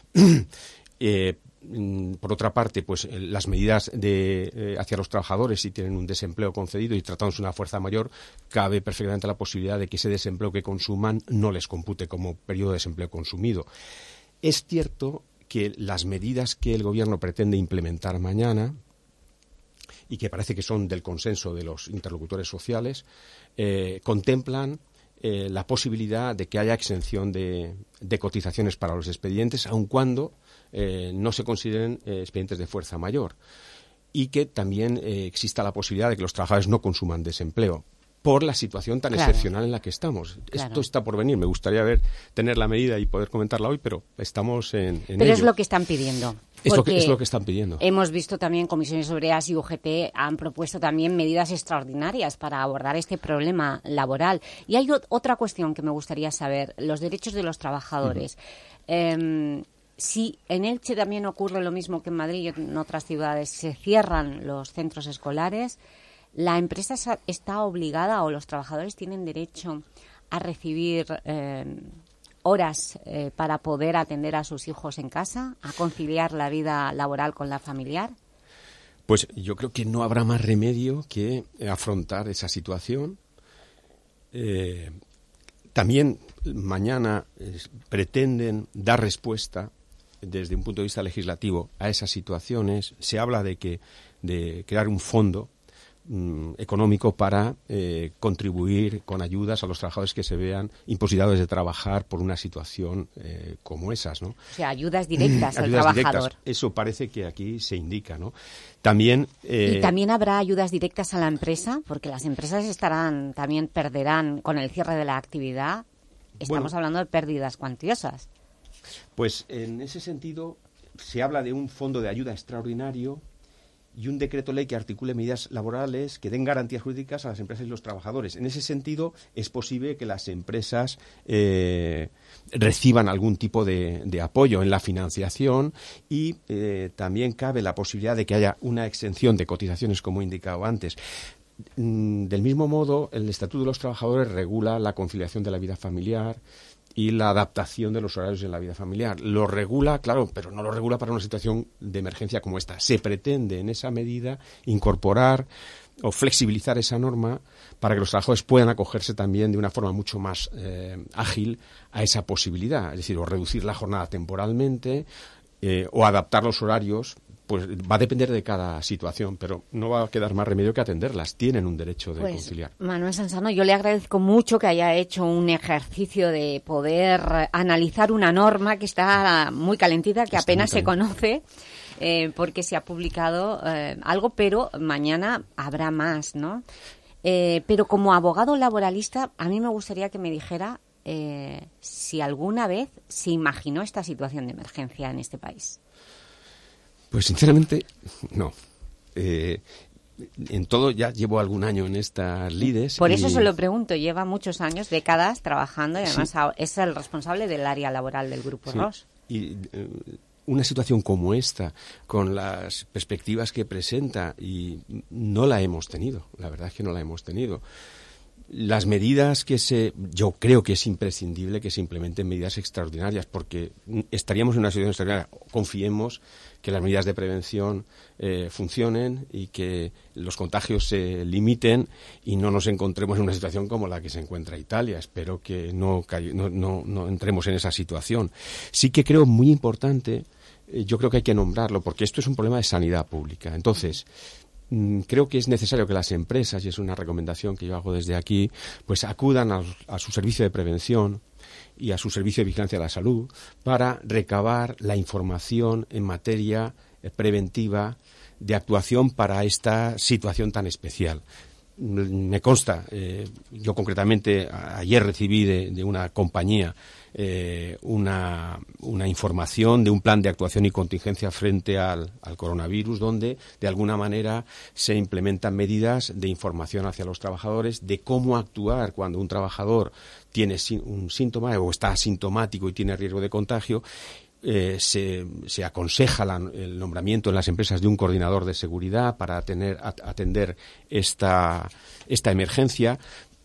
Por otra parte, pues las medidas hacia los trabajadores, si tienen un desempleo concedido y tratándose de una fuerza mayor, cabe perfectamente la posibilidad de que ese desempleo que consuman no les compute como periodo de desempleo consumido. Es cierto que las medidas que el Gobierno pretende implementar mañana y que parece que son del consenso de los interlocutores sociales, contemplan la posibilidad de que haya exención de cotizaciones para los expedientes, aun cuando no se consideren expedientes de fuerza mayor, y que también exista la posibilidad de que los trabajadores no consuman desempleo por la situación tan excepcional en la que estamos. Claro. Esto está por venir. Me gustaría tener la medida y poder comentarla hoy, pero estamos en ello. Pero es lo que están pidiendo. Es lo que están pidiendo. Hemos visto también Comisiones Obreras y UGT han propuesto también medidas extraordinarias para abordar este problema laboral. Y hay otra cuestión que me gustaría saber, los derechos de los trabajadores. Si en Elche también ocurre lo mismo que en Madrid y en otras ciudades, se cierran los centros escolares, ¿la empresa está obligada o los trabajadores tienen derecho a recibir horas para poder atender a sus hijos en casa, a conciliar la vida laboral con la familiar? Pues yo creo que no habrá más remedio que afrontar esa situación. También mañana pretenden dar respuesta desde un punto de vista legislativo a esas situaciones. Se habla de crear un fondo económico para contribuir con ayudas a los trabajadores que se vean imposibilitados de trabajar por una situación como esas, ¿no? O sea, ayudas directas al trabajador. Directas. Eso parece que aquí se indica, ¿no? También ¿Y también habrá ayudas directas a la empresa? Porque las empresas también perderán con el cierre de la actividad. Estamos hablando de pérdidas cuantiosas. Pues en ese sentido se habla de un fondo de ayuda extraordinario y un decreto ley que articule medidas laborales que den garantías jurídicas a las empresas y los trabajadores. En ese sentido, es posible que las empresas reciban algún tipo de apoyo en la financiación y también cabe la posibilidad de que haya una exención de cotizaciones, como he indicado antes. Del mismo modo, el Estatuto de los Trabajadores regula la conciliación de la vida familiar y la adaptación de los horarios en la vida familiar. Lo regula, claro, pero no lo regula para una situación de emergencia como esta. Se pretende en esa medida incorporar o flexibilizar esa norma para que los trabajadores puedan acogerse también de una forma mucho más ágil a esa posibilidad. Es decir, o reducir la jornada temporalmente o adaptar los horarios. Pues va a depender de cada situación, pero no va a quedar más remedio que atenderlas. Tienen un derecho de conciliar. Manuel Sansano, yo le agradezco mucho que haya hecho un ejercicio de poder analizar una norma que está muy calentita, que apenas se conoce, porque se ha publicado algo, pero mañana habrá más, ¿no? Pero como abogado laboralista, a mí me gustaría que me dijera si alguna vez se imaginó esta situación de emergencia en este país. Pues sinceramente, no. En todo ya llevo algún año en estas lides. Por eso se lo pregunto, lleva muchos años, décadas trabajando y además es el responsable del área laboral del Grupo ROS. Y una situación como esta, con las perspectivas que presenta, y no la hemos tenido, la verdad es que no la hemos tenido. Las medidas yo creo que es imprescindible que se implementen medidas extraordinarias, porque estaríamos en una situación extraordinaria. Confiemos que las medidas de prevención funcionen y que los contagios se limiten y no nos encontremos en una situación como la que se encuentra Italia. Espero que no entremos en esa situación. Sí que creo muy importante, yo creo que hay que nombrarlo, porque esto es un problema de sanidad pública. Entonces, creo que es necesario que las empresas, y es una recomendación que yo hago desde aquí, pues acudan a su servicio de prevención y a su servicio de vigilancia de la salud para recabar la información en materia preventiva de actuación para esta situación tan especial. Me consta, yo concretamente ayer recibí de una compañía una información de un plan de actuación y contingencia frente al coronavirus, donde de alguna manera se implementan medidas de información hacia los trabajadores de cómo actuar cuando un trabajador tiene un síntoma o está asintomático y tiene riesgo de contagio. Se aconseja el nombramiento en las empresas de un coordinador de seguridad para atender esta emergencia.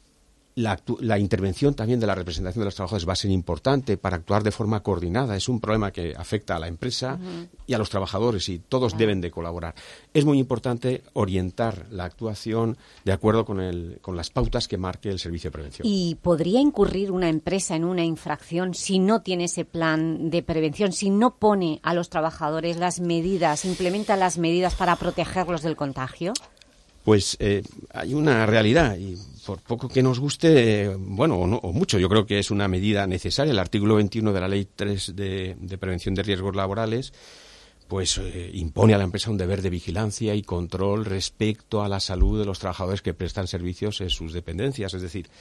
La intervención también de la representación de los trabajadores va a ser importante para actuar de forma coordinada. Es un problema que afecta a la empresa y a los trabajadores y todos deben de colaborar. Es muy importante orientar la actuación de acuerdo con las pautas que marque el servicio de prevención. ¿Y podría incurrir una empresa en una infracción si no tiene ese plan de prevención, si no pone a los trabajadores las medidas, implementa las medidas para protegerlos del contagio? Pues hay una realidad y por poco que nos guste, o mucho, yo creo que es una medida necesaria. El artículo 21 de la Ley 3 de Prevención de Riesgos Laborales pues impone a la empresa un deber de vigilancia y control respecto a la salud de los trabajadores que prestan servicios en sus dependencias. Es decir,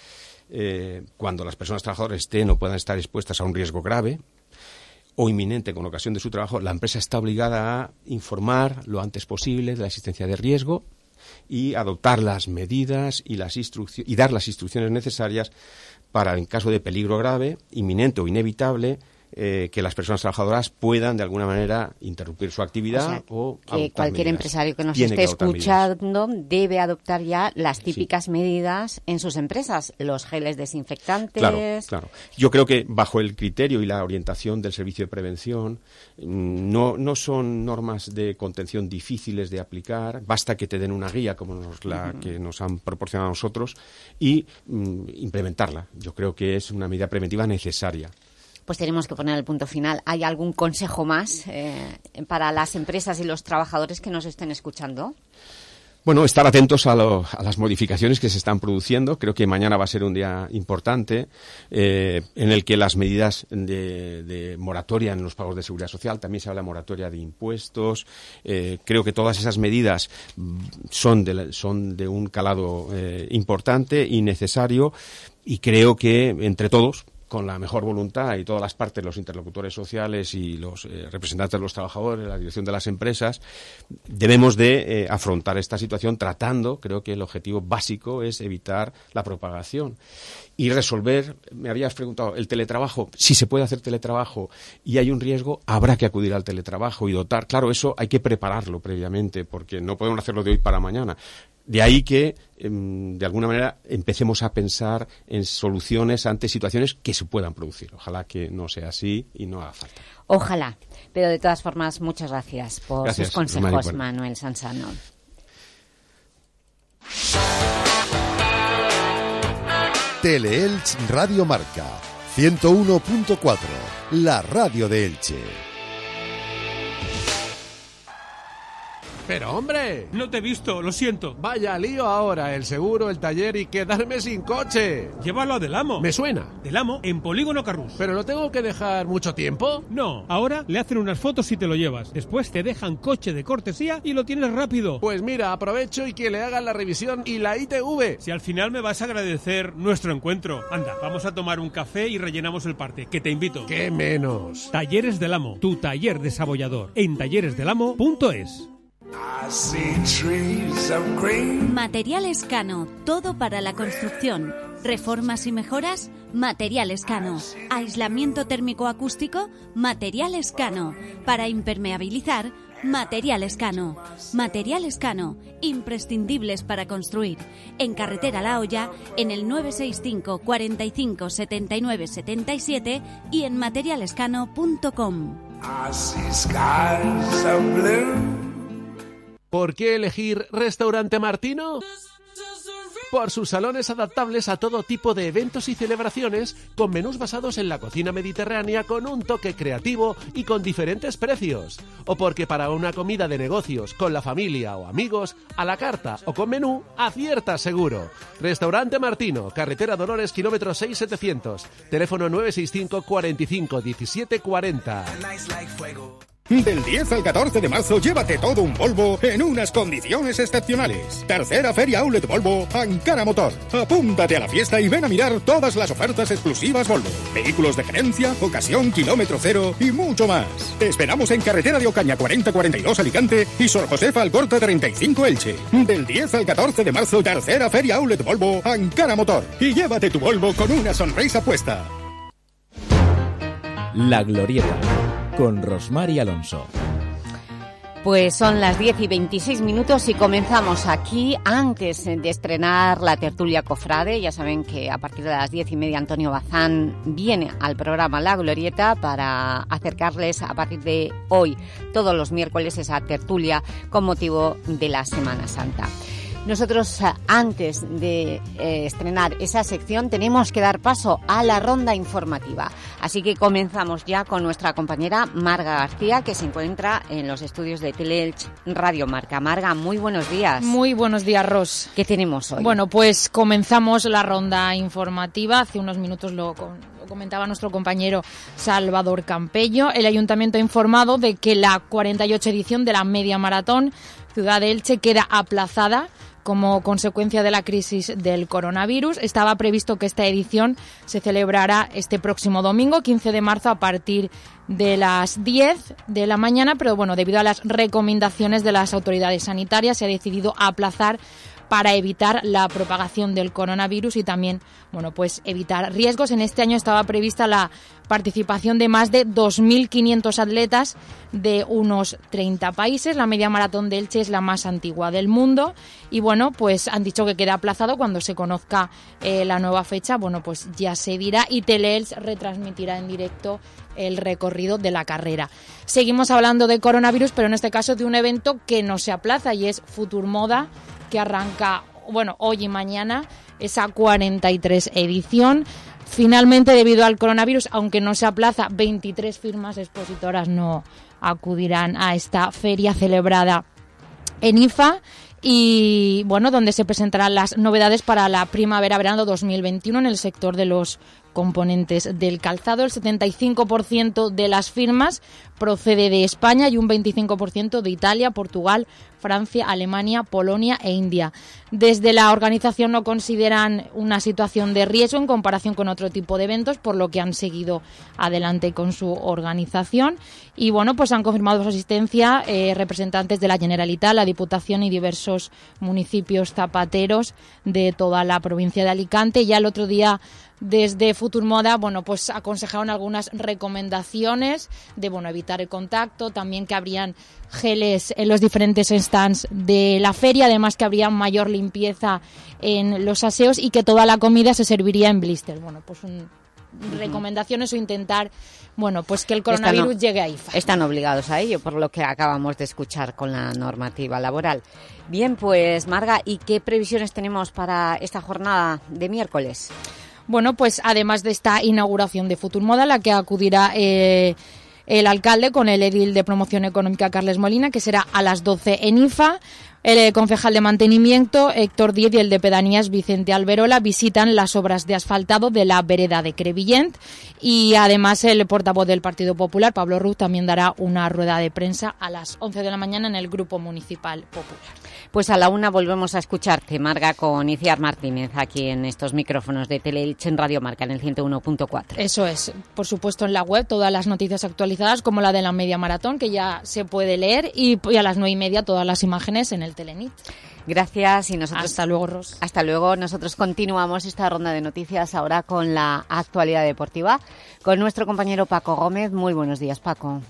cuando las personas trabajadoras estén o puedan estar expuestas a un riesgo grave o inminente con ocasión de su trabajo, la empresa está obligada a informar lo antes posible de la existencia de riesgo y adoptar las medidas y dar las instrucciones necesarias para, en caso de peligro grave, inminente o inevitable, que las personas trabajadoras puedan de alguna manera interrumpir su actividad o que cualquier medidas. Empresario que nos esté escuchando debe adoptar ya las típicas medidas en sus empresas, los geles desinfectantes. Claro. Yo creo que bajo el criterio y la orientación del servicio de prevención no son normas de contención difíciles de aplicar, basta que te den una guía como la que nos han proporcionado a nosotros y implementarla. Yo creo que es una medida preventiva necesaria. Pues tenemos que poner el punto final. ¿Hay algún consejo más para las empresas y los trabajadores que nos estén escuchando? Bueno, estar atentos a las modificaciones que se están produciendo. Creo que mañana va a ser un día importante en el que las medidas de moratoria en los pagos de seguridad social, también se habla de moratoria de impuestos. Creo que todas esas medidas son de un calado importante y necesario, y creo que entre todos con la mejor voluntad y todas las partes, los interlocutores sociales y los representantes de los trabajadores, la dirección de las empresas, debemos de afrontar esta situación tratando, creo que el objetivo básico es evitar la propagación y resolver. Me habías preguntado, el teletrabajo, si se puede hacer teletrabajo y hay un riesgo, habrá que acudir al teletrabajo y dotar. Claro, eso hay que prepararlo previamente porque no podemos hacerlo de hoy para mañana. De ahí que, de alguna manera, empecemos a pensar en soluciones ante situaciones que se puedan producir. Ojalá que no sea así y no haga falta. Ojalá. Pero de todas formas, muchas gracias por sus consejos, Manuel Sansano. Teleelch Radio Marca 101.4, la radio de Elche. Pero hombre, no te he visto, lo siento. Vaya lío ahora, el seguro, el taller y quedarme sin coche. Llévalo a Del Amo. Me suena. Del Amo en Polígono Carrús. ¿Pero lo tengo que dejar mucho tiempo? No, ahora le hacen unas fotos y te lo llevas. Después te dejan coche de cortesía y lo tienes rápido. Pues mira, aprovecho y que le hagan la revisión y la ITV. Si al final me vas a agradecer nuestro encuentro. Anda, vamos a tomar un café y rellenamos el parte, que te invito. ¡Qué menos! Talleres Del Amo, tu taller desabollador. En talleresdelamo.es. Materiales Cano, todo para la construcción. Reformas y mejoras, Materiales Cano. Aislamiento térmico acústico, Materiales Cano. Para impermeabilizar, Materiales Cano. Materiales Cano, imprescindibles para construir. En Carretera La Hoya, en el 965 45 79 77 y en materialescano.com. ¿Por qué elegir Restaurante Martino? Por sus salones adaptables a todo tipo de eventos y celebraciones, con menús basados en la cocina mediterránea con un toque creativo y con diferentes precios. O porque para una comida de negocios, con la familia o amigos, a la carta o con menú, acierta seguro. Restaurante Martino, Carretera Dolores, kilómetro 6700, teléfono 965 45 17 40. Del 10 al 14 de marzo, llévate todo un Volvo en unas condiciones excepcionales. Tercera Feria Outlet Volvo, Ankara Motor. Apúntate a la fiesta y ven a mirar todas las ofertas exclusivas Volvo. Vehículos de gerencia, ocasión, kilómetro cero y mucho más. Te esperamos en Carretera de Ocaña 4042 Alicante y Sor Josefa Alcorta 35 Elche. Del 10 al 14 de marzo, tercera Feria Outlet Volvo, Ankara Motor. Y llévate tu Volvo con una sonrisa puesta. La Glorieta, con Rosmar y Alonso. Pues son las 10 y 26 minutos y comenzamos aquí antes de estrenar la tertulia Cofrade. Ya saben que a partir de las 10:30 Antonio Bazán viene al programa La Glorieta para acercarles a partir de hoy, todos los miércoles, esa tertulia con motivo de la Semana Santa. Nosotros, antes de estrenar esa sección, tenemos que dar paso a la ronda informativa. Así que comenzamos ya con nuestra compañera Marga García, que se encuentra en los estudios de Teleelch Radio Marca. Marga, muy buenos días. Muy buenos días, Ros. ¿Qué tenemos hoy? Bueno, pues comenzamos la ronda informativa. Hace unos minutos lo comentaba nuestro compañero Salvador Campello. El Ayuntamiento ha informado de que la 48 edición de la Media Maratón Ciudad de Elche queda aplazada como consecuencia de la crisis del coronavirus. Estaba previsto que esta edición se celebrara este próximo domingo, 15 de marzo, a partir de las 10 de la mañana, pero bueno, debido a las recomendaciones de las autoridades sanitarias se ha decidido aplazar para evitar la propagación del coronavirus y también, bueno, pues evitar riesgos. En este año estaba prevista la participación de más de 2.500 atletas de unos 30 países. La Media Maratón de Elche es la más antigua del mundo y, bueno, pues han dicho que queda aplazado. Cuando se conozca la nueva fecha, bueno, pues ya se dirá y Teleelch retransmitirá en directo el recorrido de la carrera. Seguimos hablando de coronavirus, pero en este caso de un evento que no se aplaza y es Futurmoda, que arranca, bueno, hoy y mañana, esa 43 edición. Finalmente, debido al coronavirus, aunque no se aplaza, 23 firmas expositoras no acudirán a esta feria celebrada en IFA y, bueno, donde se presentarán las novedades para la primavera-verano 2021 en el sector de los componentes del calzado. El 75% de las firmas procede de España y un 25% de Italia, Portugal, Francia, Alemania, Polonia e India. Desde la organización no consideran una situación de riesgo en comparación con otro tipo de eventos, por lo que han seguido adelante con su organización. Y bueno, pues han confirmado su asistencia representantes de la Generalitat, la Diputación y diversos municipios zapateros de toda la provincia de Alicante. Ya el otro día, desde Futurmoda, bueno, pues aconsejaron algunas recomendaciones de, bueno, evitar el contacto, también que habrían geles en los diferentes stands de la feria, además que habría mayor limpieza en los aseos y que toda la comida se serviría en blister. Bueno, pues recomendaciones o intentar, bueno, pues que el coronavirus llegue a IFA. Están obligados a ello, por lo que acabamos de escuchar con la normativa laboral. Bien, pues Marga, ¿y qué previsiones tenemos para esta jornada de miércoles? Bueno, pues además de esta inauguración de Futurmoda, a la que acudirá el alcalde con el edil de Promoción Económica, Carles Molina, que será a las 12 en IFA. El concejal de Mantenimiento, Héctor Díez, y el de Pedanías, Vicente Alberola, visitan las obras de asfaltado de la vereda de Crevillent. Y además el portavoz del Partido Popular, Pablo Ruz, también dará una rueda de prensa a las 11 de la mañana en el Grupo Municipal Popular. Pues a la 1 volvemos a escucharte, Marga, con Iciar Martínez, aquí en estos micrófonos de Teleelche en Radio Marca, en el 101.4. Eso es, por supuesto en la web, todas las noticias actualizadas, como la de la media maratón, que ya se puede leer, y a las 9:30 todas las imágenes en el Telenit. Gracias, y nosotros... Hasta luego, Ros. Hasta luego. Nosotros continuamos esta ronda de noticias ahora con la actualidad deportiva, con nuestro compañero Paco Gómez. Muy buenos días, Paco.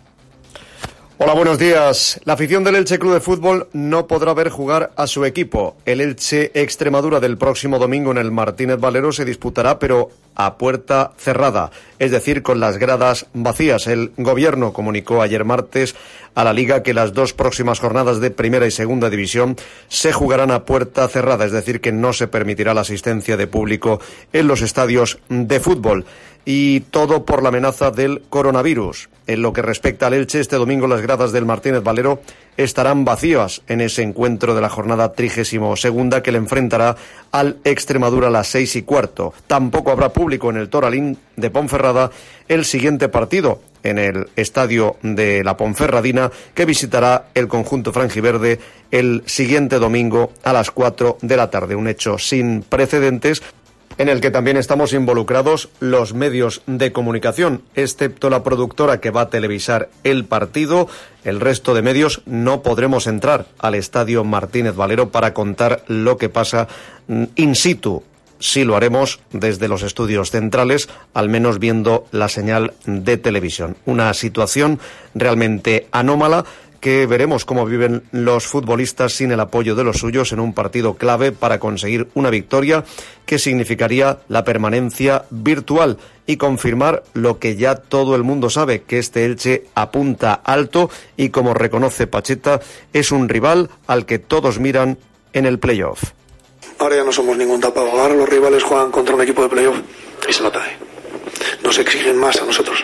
Hola, buenos días. La afición del Elche Club de Fútbol no podrá ver jugar a su equipo. El Elche Extremadura del próximo domingo en el Martínez Valero se disputará, pero a puerta cerrada, es decir, con las gradas vacías. El Gobierno comunicó ayer martes a la Liga que las 2 próximas jornadas de Primera y Segunda División se jugarán a puerta cerrada, es decir, que no se permitirá la asistencia de público en los estadios de fútbol. Y todo por la amenaza del coronavirus. En lo que respecta al Elche, este domingo las gradas del Martínez Valero estarán vacías en ese encuentro de la jornada 32ª que le enfrentará al Extremadura a las 6:15. Tampoco habrá público en el Toralín de Ponferrada el siguiente partido, en el estadio de la Ponferradina, que visitará el conjunto franjiverde el siguiente domingo a las 4 de la tarde. Un hecho sin precedentes, en el que también estamos involucrados los medios de comunicación, excepto la productora que va a televisar el partido. El resto de medios no podremos entrar al estadio Martínez Valero para contar lo que pasa in situ. Sí lo haremos desde los estudios centrales, al menos viendo la señal de televisión. Una situación realmente anómala, que veremos cómo viven los futbolistas sin el apoyo de los suyos en un partido clave para conseguir una victoria que significaría la permanencia virtual y confirmar lo que ya todo el mundo sabe, que este Elche apunta alto y, como reconoce Pacheta, es un rival al que todos miran en el playoff. Ahora ya no somos ningún tapado, ahora los rivales juegan contra un equipo de playoff y se nota, nos exigen más a nosotros.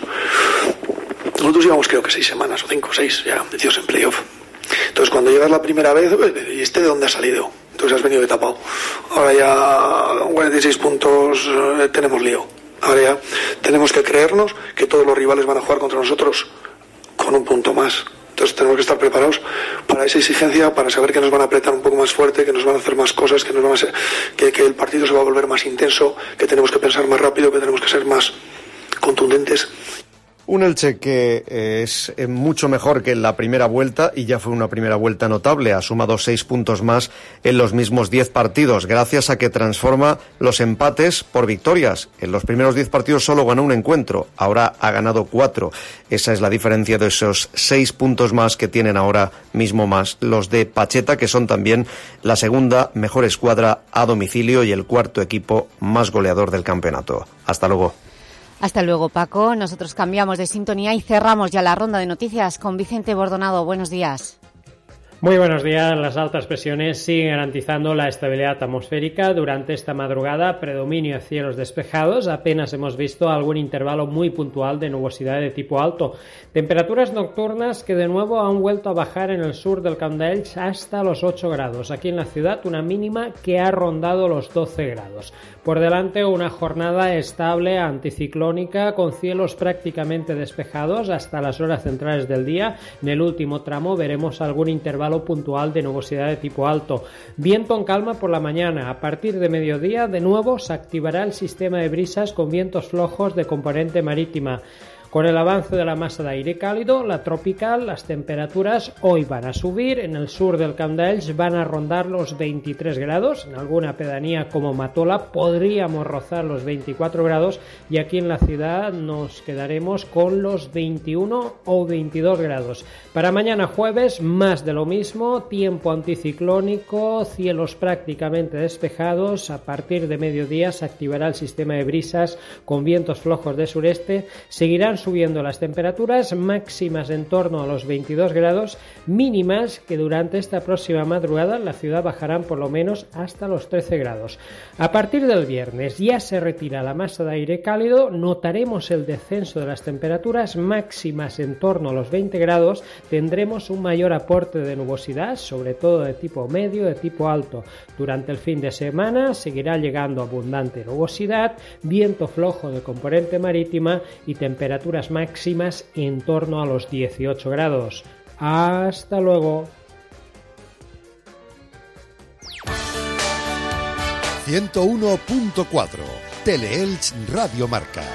Nosotros llevamos creo que 6 semanas o 5 o 6 ya metidos en playoff. Entonces cuando llegas la primera vez, ¿y este de dónde ha salido? Entonces has venido de tapado. Ahora ya 46 puntos, tenemos lío. Ahora ya tenemos que creernos que todos los rivales van a jugar contra nosotros con un punto más. Entonces tenemos que estar preparados para esa exigencia, para saber que nos van a apretar un poco más fuerte, que nos van a hacer más cosas, que nos van a hacer, que el partido se va a volver más intenso, que tenemos que pensar más rápido, que tenemos que ser más contundentes. Un Elche que es mucho mejor que en la primera vuelta, y ya fue una primera vuelta notable. Ha sumado 6 puntos más en los mismos 10 partidos, gracias a que transforma los empates por victorias. En los primeros 10 partidos solo ganó un encuentro, ahora ha ganado 4. Esa es la diferencia de esos 6 puntos más que tienen ahora mismo más los de Pacheta, que son también la segunda mejor escuadra a domicilio y el cuarto equipo más goleador del campeonato. Hasta luego. Hasta luego, Paco. Nosotros cambiamos de sintonía y cerramos ya la ronda de noticias con Vicente Bordonado. Buenos días. Muy buenos días. Las altas presiones siguen garantizando la estabilidad atmosférica. Durante esta madrugada, predominio de cielos despejados. Apenas hemos visto algún intervalo muy puntual de nubosidad de tipo alto. Temperaturas nocturnas que de nuevo han vuelto a bajar en el sur del Camp de Elx hasta los 8 grados. Aquí en la ciudad, una mínima que ha rondado los 12 grados. Por delante, una jornada estable anticiclónica con cielos prácticamente despejados hasta las horas centrales del día. En el último tramo veremos algún intervalo puntual de nubosidad de tipo alto. Viento en calma por la mañana. A partir de mediodía, de nuevo, se activará el sistema de brisas con vientos flojos de componente marítima. Con el avance de la masa de aire cálido, la tropical, las temperaturas hoy van a subir. En el sur del Camp de Elx van a rondar los 23 grados. En alguna pedanía como Matola podríamos rozar los 24 grados. Y aquí en la ciudad nos quedaremos con los 21 o 22 grados. Para mañana jueves, más de lo mismo. Tiempo anticiclónico, cielos prácticamente despejados. A partir de mediodía se activará el sistema de brisas con vientos flojos de sureste. Seguirán subiendo las temperaturas máximas en torno a los 22 grados, mínimas que durante esta próxima madrugada en la ciudad bajarán por lo menos hasta los 13 grados. A partir del viernes ya se retira la masa de aire cálido, notaremos el descenso de las temperaturas máximas en torno a los 20 grados, tendremos un mayor aporte de nubosidad, sobre todo de tipo medio, de tipo alto. Durante el fin de semana seguirá llegando abundante nubosidad, viento flojo de componente marítima y temperaturas máximas en torno a los 18 grados. Hasta luego. 101.4 Teleelch Radio Marca.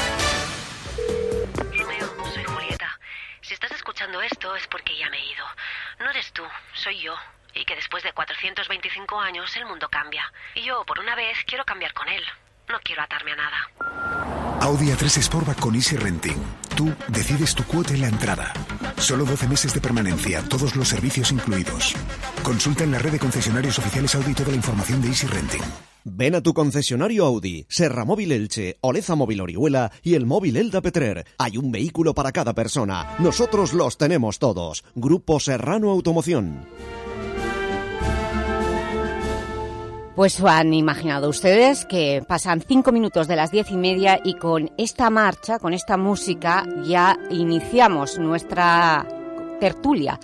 Romeo, soy Julieta. Si estás escuchando esto es porque ya me he ido. No eres tú, soy yo. Y que después de 425 años el mundo cambia. Y yo, por una vez, quiero cambiar con él. No quiero atarme a nada. Audi A3 Sportback con Easy Renting. Tú decides tu cuota en la entrada. Solo 12 meses de permanencia, todos los servicios incluidos. Consulta en la red de concesionarios oficiales Audi toda la información de Easy Renting. Ven a tu concesionario Audi, Serra Móvil Elche, Oleza Móvil Orihuela y el Móvil Elda Petrer. Hay un vehículo para cada persona. Nosotros los tenemos todos. Grupo Serrano Automoción. Pues han imaginado ustedes que pasan 5 minutos de las 10:30 y con esta marcha, con esta música, ya iniciamos nuestra tertulia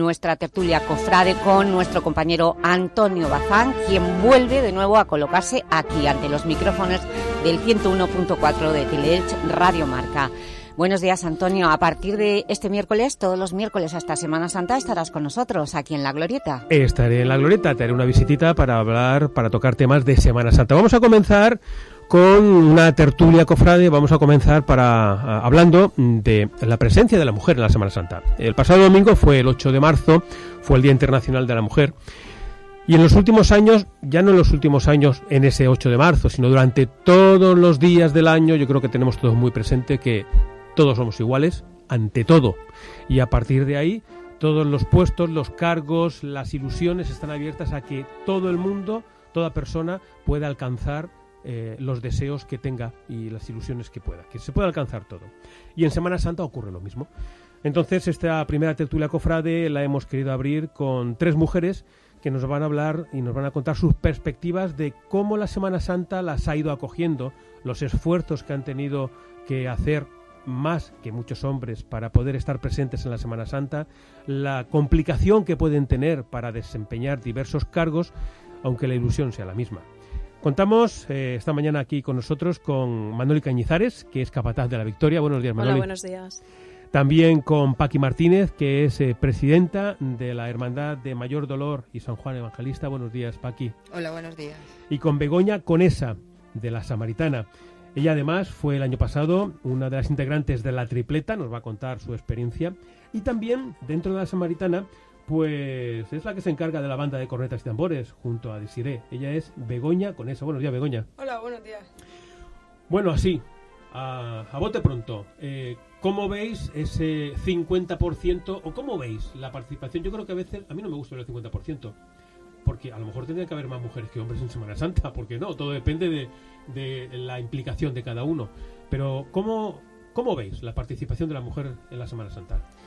cofrade con nuestro compañero Antonio Bazán, quien vuelve de nuevo a colocarse aquí ante los micrófonos del 101.4 de Teleelch Radio Marca. Buenos días, Antonio. A partir de este miércoles, todos los miércoles hasta Semana Santa, estarás con nosotros aquí en La Glorieta. Estaré en La Glorieta, te haré una visitita para tocar temas de Semana Santa. Vamos a comenzar con una tertulia cofrade, vamos a comenzar hablando de la presencia de la mujer en la Semana Santa. El pasado domingo fue el 8 de marzo, fue el Día Internacional de la Mujer. Y en los últimos años, ya no en los últimos años en ese 8 de marzo, sino durante todos los días del año, yo creo que tenemos todos muy presente que todos somos iguales ante todo, y a partir de ahí todos los puestos, los cargos, las ilusiones están abiertas a que todo el mundo, toda persona pueda alcanzar los deseos que tenga y las ilusiones que pueda, que se pueda alcanzar todo. Y en Semana Santa ocurre lo mismo. Entonces esta primera tertulia cofrade la hemos querido abrir con 3 mujeres que nos van a hablar y nos van a contar sus perspectivas de cómo la Semana Santa las ha ido acogiendo, los esfuerzos que han tenido que hacer más que muchos hombres para poder estar presentes en la Semana Santa, la complicación que pueden tener para desempeñar diversos cargos, aunque la ilusión sea la misma. Contamos esta mañana aquí con nosotros con Manoli Cañizares, que es capataz de la Victoria. Buenos días, Manoli. Hola, buenos días. También con Paqui Martínez, que es presidenta de la Hermandad de Mayor Dolor y San Juan Evangelista. Buenos días, Paqui. Hola, buenos días. Y con Begoña Conesa, de la Samaritana. Ella además fue el año pasado una de las integrantes de la tripleta, nos va a contar su experiencia. Y también, dentro de la Samaritana, pues es la que se encarga de la banda de cornetas y tambores, junto a Desiré. Ella es Begoña Conesa. Buenos días, Begoña. Hola, buenos días. Bueno, así, a bote pronto, ¿cómo veis ese 50% o cómo veis la participación? Yo creo que a veces, a mí no me gusta el 50%, porque a lo mejor tendría que haber más mujeres que hombres en Semana Santa, porque no, todo depende de la implicación de cada uno. Pero ¿cómo veis la participación de la mujer en la Semana Santa?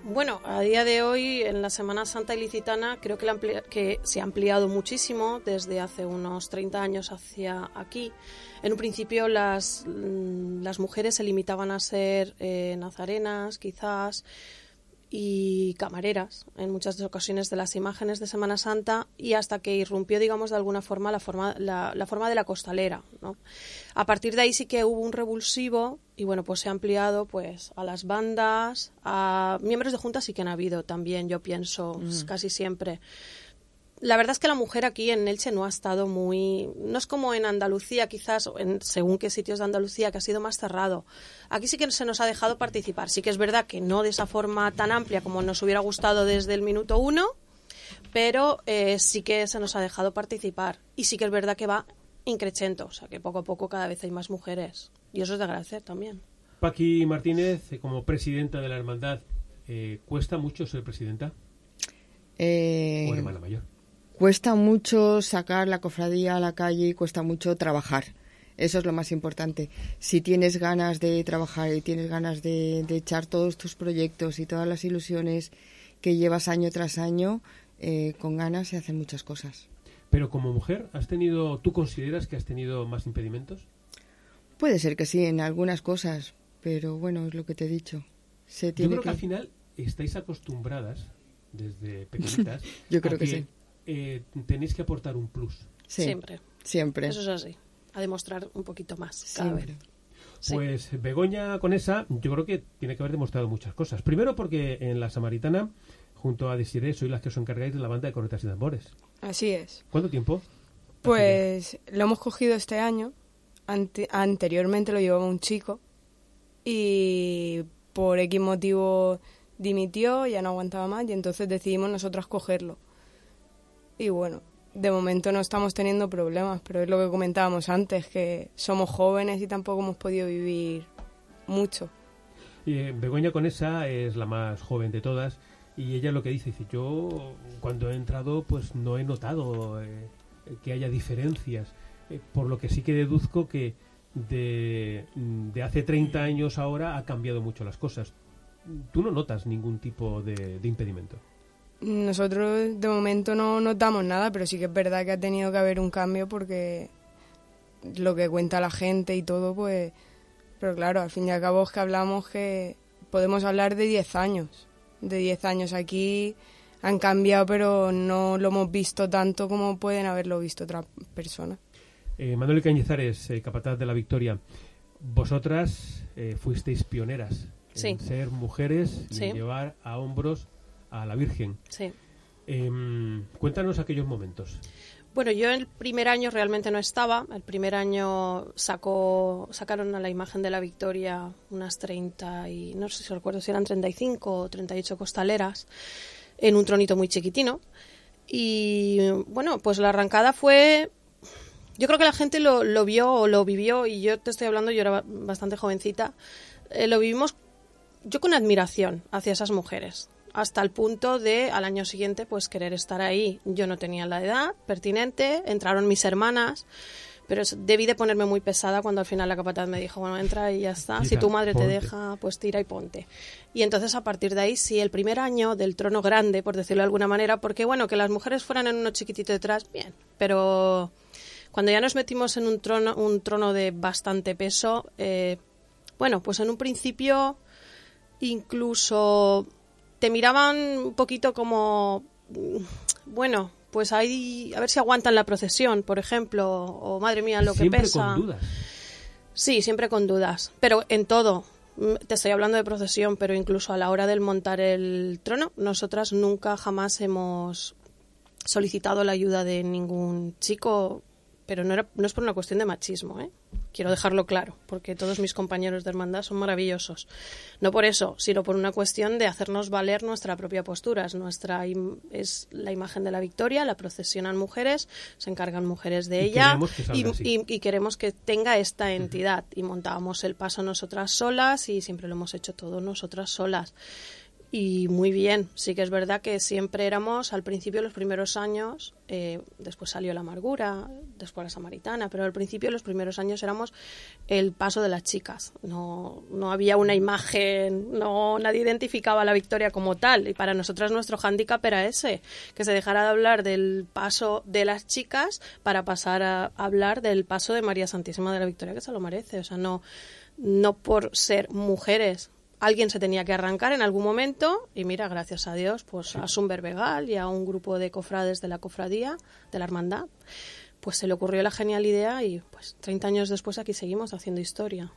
Bueno, a día de hoy, en la Semana Santa Ilicitana, creo que se ha ampliado muchísimo desde hace unos 30 años hacia aquí. En un principio las mujeres se limitaban a ser nazarenas, quizás, y camareras en muchas ocasiones de las imágenes de Semana Santa, y hasta que irrumpió, digamos, de alguna forma la forma de la costalera, ¿no? A partir de ahí sí que hubo un revulsivo y bueno, pues se ha ampliado pues a las bandas, a miembros de juntas sí que han habido también, yo pienso, casi siempre. La verdad es que la mujer aquí en Elche no ha estado no es como en Andalucía quizás, según qué sitios de Andalucía, que ha sido más cerrado. Aquí sí que se nos ha dejado participar. Sí que es verdad que no de esa forma tan amplia como nos hubiera gustado desde el minuto 1, pero sí que se nos ha dejado participar. Y sí que es verdad que va increchendo, o sea que poco a poco cada vez hay más mujeres. Y eso es de agradecer también. Paqui Martínez, como presidenta de la hermandad, ¿cuesta mucho ser presidenta? ¿O hermana mayor? Cuesta mucho sacar la cofradía a la calle y cuesta mucho trabajar. Eso es lo más importante. Si tienes ganas de trabajar y tienes ganas de echar todos tus proyectos y todas las ilusiones que llevas año tras año, con ganas se hacen muchas cosas. Pero como mujer, ¿tú consideras que has tenido más impedimentos? Puede ser que sí, en algunas cosas, pero bueno, es lo que te he dicho. Yo creo que al final estáis acostumbradas, desde pequeñitas, Yo creo que sí. Tenéis que aportar un plus. Sí, siempre. Eso es así, a demostrar un poquito más cada vez. Pues Begoña Conesa, yo creo que tiene que haber demostrado muchas cosas. Primero porque en la Samaritana, junto a Desiree, sois las que os encargáis de la banda de cornetas y tambores. Así es. ¿Cuánto tiempo? Pues lo hemos cogido este año. Anteriormente lo llevaba un chico y por X motivo dimitió, ya no aguantaba más y entonces decidimos nosotras cogerlo. Y bueno, de momento no estamos teniendo problemas, pero es lo que comentábamos antes, que somos jóvenes y tampoco hemos podido vivir mucho. Begoña Conesa es la más joven de todas y ella lo que dice, yo cuando he entrado pues no he notado que haya diferencias, por lo que sí que deduzco que de hace 30 años ahora ha cambiado mucho las cosas. ¿Tú no notas ningún tipo de impedimento? Nosotros de momento no notamos nada, pero sí que es verdad que ha tenido que haber un cambio porque lo que cuenta la gente y todo, pues... Pero claro, al fin y al cabo es que hablamos que podemos hablar de 10 años. De 10 años aquí han cambiado, pero no lo hemos visto tanto como pueden haberlo visto otras personas. Manuel Cañizares, capataz de la Victoria, vosotras fuisteis pioneras en ser mujeres y en llevar a hombros a la Virgen. Sí. Cuéntanos aquellos momentos. Bueno, yo el primer año realmente no estaba. El primer año sacaron a la imagen de la Victoria unas 30 y no sé si recuerdo si eran 35 o 38 costaleras en un tronito muy chiquitino. Y bueno, pues la arrancada fue... Yo creo que la gente lo vio o lo vivió, y yo te estoy hablando, yo era bastante jovencita, lo vivimos yo con admiración hacia esas mujeres, hasta el punto de al año siguiente pues querer estar ahí. Yo no tenía la edad pertinente, entraron mis hermanas, pero debí de ponerme muy pesada cuando al final la capataz me dijo, bueno, entra y ya está, tira, si tu madre ponte. Te deja, pues tira y ponte. Y entonces a partir de ahí, sí, el primer año del trono grande, por decirlo de alguna manera, porque bueno, que las mujeres fueran en uno chiquitito detrás, bien, pero cuando ya nos metimos en un trono de bastante peso, bueno, pues en un principio incluso te miraban un poquito como, bueno, pues ahí a ver si aguantan la procesión, por ejemplo, o madre mía lo que pesa. Siempre con dudas. Sí, siempre con dudas, pero en todo. Te estoy hablando de procesión, pero incluso a la hora del montar el trono, nosotras nunca jamás hemos solicitado la ayuda de ningún chico, pero no es por una cuestión de machismo, ¿eh? Quiero dejarlo claro, porque todos mis compañeros de hermandad son maravillosos. No por eso, sino por una cuestión de hacernos valer nuestra propia postura. Es la imagen de la Victoria, la procesionan mujeres, se encargan mujeres de ella y queremos que tenga esta entidad. Y montábamos el paso nosotras solas y siempre lo hemos hecho todo nosotras solas. Y muy bien, sí que es verdad que siempre éramos, al principio, los primeros años, después salió la amargura, después la samaritana, pero al principio, los primeros años, éramos el paso de las chicas. No había una imagen, nadie identificaba la Victoria como tal, y para nosotras nuestro hándicap era ese, que se dejara de hablar del paso de las chicas para pasar a hablar del paso de María Santísima de la Victoria, que se lo merece. O sea, no por ser mujeres. Alguien se tenía que arrancar en algún momento y mira, gracias a Dios, pues a Sumber Vegal y a un grupo de cofrades de la cofradía, de la hermandad, pues se le ocurrió la genial idea y pues 30 años después aquí seguimos haciendo historia.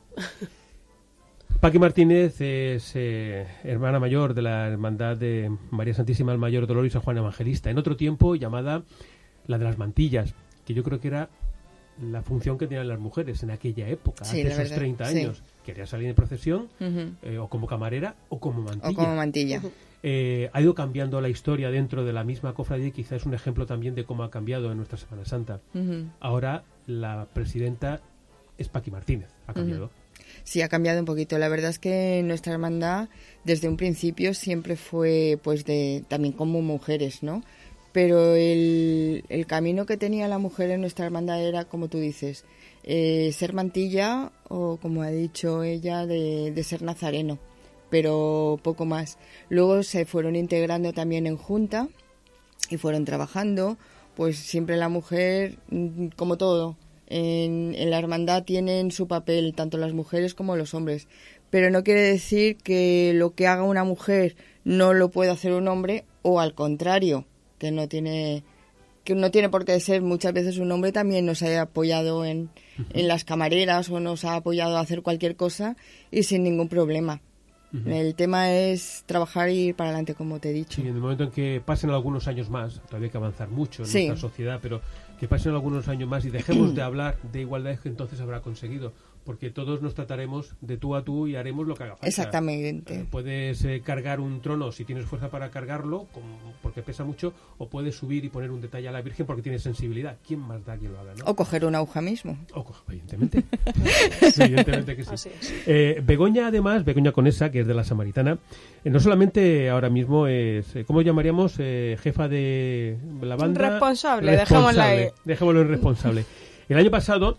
Paqui Martínez es hermana mayor de la hermandad de María Santísima del Mayor Dolor y San Juan Evangelista, en otro tiempo llamada la de las mantillas, que yo creo que era la función que tenían las mujeres en aquella época, sí, hace esos verdad, 30 sí. años. Quería salir en procesión, o como camarera, o como mantilla. Ha ido cambiando la historia dentro de la misma cofradía y quizás es un ejemplo también de cómo ha cambiado en nuestra Semana Santa. Ahora la presidenta es Paqui Martínez, ha cambiado. Sí, ha cambiado un poquito. La verdad es que nuestra hermandad desde un principio siempre fue pues también como mujeres, ¿no? Pero el camino que tenía la mujer en nuestra hermandad era, como tú dices, ser mantilla o, como ha dicho ella, de ser nazareno, pero poco más. Luego se fueron integrando también en junta y fueron trabajando. Pues siempre la mujer, como todo, en la hermandad tienen su papel, tanto las mujeres como los hombres. Pero no quiere decir que lo que haga una mujer no lo pueda hacer un hombre, o al contrario, que no tiene por qué ser. Muchas veces un hombre también nos ha apoyado en las camareras o nos ha apoyado a hacer cualquier cosa y sin ningún problema. El tema es trabajar y ir para adelante, como te he dicho. Sí, en el momento en que pasen algunos años más, todavía hay que avanzar mucho en nuestra sociedad, pero que pasen algunos años más y dejemos de hablar de igualdad, que entonces habrá conseguido, porque todos nos trataremos de tú a tú y haremos lo que haga falta. Exactamente. Puedes cargar un trono si tienes fuerza para cargarlo, porque pesa mucho, o puedes subir y poner un detalle a la Virgen porque tienes sensibilidad. ¿Quién más da quien lo haga, no? O coger una aguja mismo. Evidentemente. Evidentemente que sí. Begoña, además, Begoña Conesa, que es de la Samaritana, no solamente ahora mismo es, ¿cómo llamaríamos? Jefa de la banda. Responsable. Dejémoslo en responsable. El año pasado,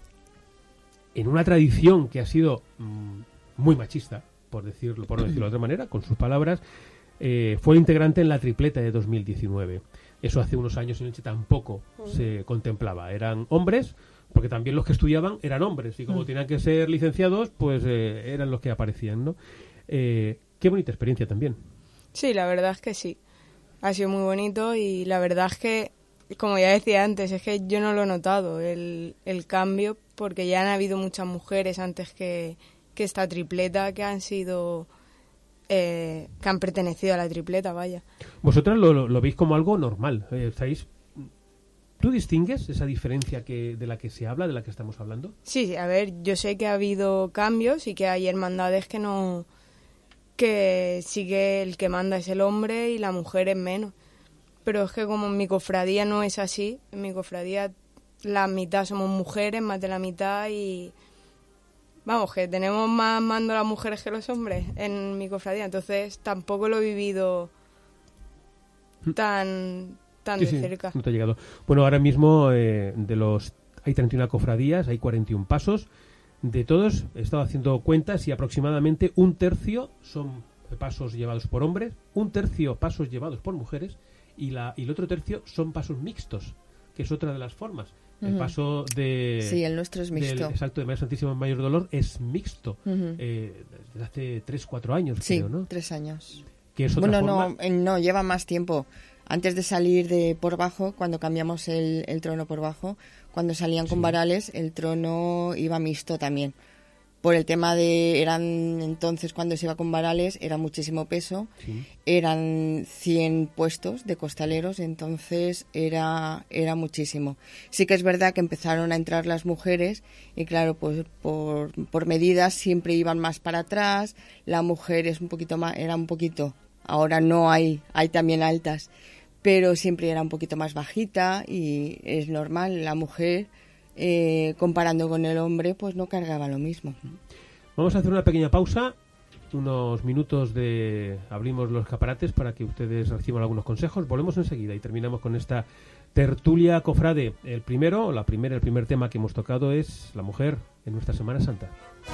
en una tradición que ha sido muy machista, por no decirlo de otra manera, con sus palabras, fue integrante en la tripleta de 2019. Eso hace unos años en Elche tampoco se contemplaba. Eran hombres, porque también los que estudiaban eran hombres, y como tenían que ser licenciados, pues eran los que aparecían, ¿no? Qué bonita experiencia también. Sí, la verdad es que sí. Ha sido muy bonito y la verdad es que, como ya decía antes, es que yo no lo he notado, el cambio, porque ya han habido muchas mujeres antes que esta tripleta que han sido que han pertenecido a la tripleta, vaya. Vosotras lo veis como algo normal. ¿Tú distingues esa diferencia de la que se habla, de la que estamos hablando? Sí, a ver, yo sé que ha habido cambios y que hay hermandades que sí que el que manda es el hombre y la mujer es menos. Pero es que como en mi cofradía no es así, en mi cofradía la mitad somos mujeres, más de la mitad, y vamos, que tenemos más mando las mujeres que los hombres en mi cofradía, entonces tampoco lo he vivido tan de cerca. No te ha llegado. Bueno, ahora mismo hay 31 cofradías, hay 41 pasos. De todos he estado haciendo cuentas y aproximadamente un tercio son pasos llevados por hombres, un tercio pasos llevados por mujeres, y el otro tercio son pasos mixtos, que es otra de las formas. El paso de... Sí, el nuestro es mixto. Exacto, de María Santísima Mayor Dolor es mixto. Desde hace 3-4 años, sí, creo, ¿no? 3 años. ¿Que es otra forma? No, lleva más tiempo. Antes de salir de por bajo, cuando cambiamos el trono por bajo, cuando salían con varales, el trono iba mixto también. Por el tema entonces cuando se iba con varales, era muchísimo peso, eran 100 puestos de costaleros, entonces era muchísimo. Sí que es verdad que empezaron a entrar las mujeres y claro, pues por medidas siempre iban más para atrás, la mujer era un poquito, ahora no hay también altas, pero siempre era un poquito más bajita y es normal, la mujer... comparando con el hombre, pues no cargaba lo mismo. Vamos a hacer una pequeña pausa, unos minutos abrimos los escaparates para que ustedes reciban algunos consejos. Volvemos enseguida y terminamos con esta tertulia cofrade. El primer tema que hemos tocado es la mujer en nuestra Semana Santa.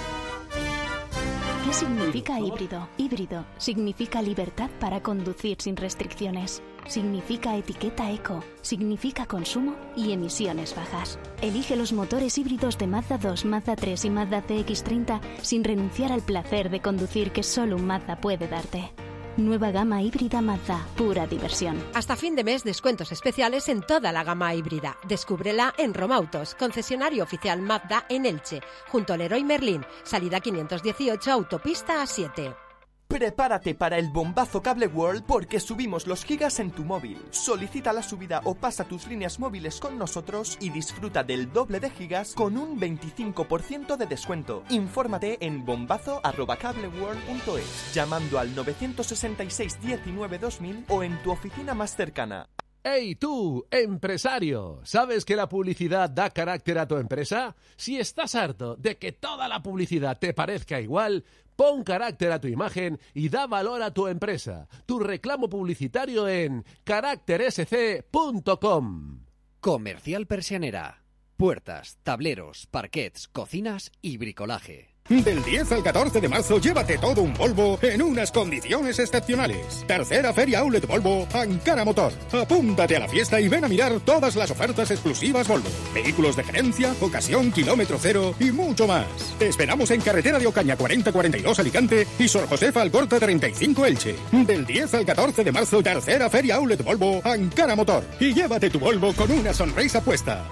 ¿Qué significa híbrido? Híbrido significa libertad para conducir sin restricciones. Significa etiqueta eco. Significa consumo y emisiones bajas. Elige los motores híbridos de Mazda 2, Mazda 3 y Mazda CX-30 sin renunciar al placer de conducir que solo un Mazda puede darte. Nueva gama híbrida Mazda, pura diversión. Hasta fin de mes, descuentos especiales en toda la gama híbrida. Descúbrela en Romautos, concesionario oficial Mazda en Elche, junto al Leroy Merlin, salida 518, autopista A7. Prepárate para el bombazo Cable World porque subimos los gigas en tu móvil. Solicita la subida o pasa tus líneas móviles con nosotros y disfruta del doble de gigas con un 25% de descuento. Infórmate en bombazo@cableworld.es, llamando al 966 19 2000 o en tu oficina más cercana. ¡Hey tú, empresario! ¿Sabes que la publicidad da carácter a tu empresa? Si estás harto de que toda la publicidad te parezca igual, pon carácter a tu imagen y da valor a tu empresa. Tu reclamo publicitario en caractersc.com. Comercial Persianera. Puertas, tableros, parquets, cocinas y bricolaje. Del 10 al 14 de marzo, llévate todo un Volvo en unas condiciones excepcionales. Tercera Feria Outlet Volvo, Ankara Motor. Apúntate a la fiesta y ven a mirar todas las ofertas exclusivas Volvo. Vehículos de gerencia, ocasión, kilómetro cero y mucho más. Te esperamos en Carretera de Ocaña 4042 Alicante y Sor Josefa Alcorta 35 Elche. Del 10 al 14 de marzo, Tercera Feria Outlet Volvo, Ankara Motor. Y llévate tu Volvo con una sonrisa puesta.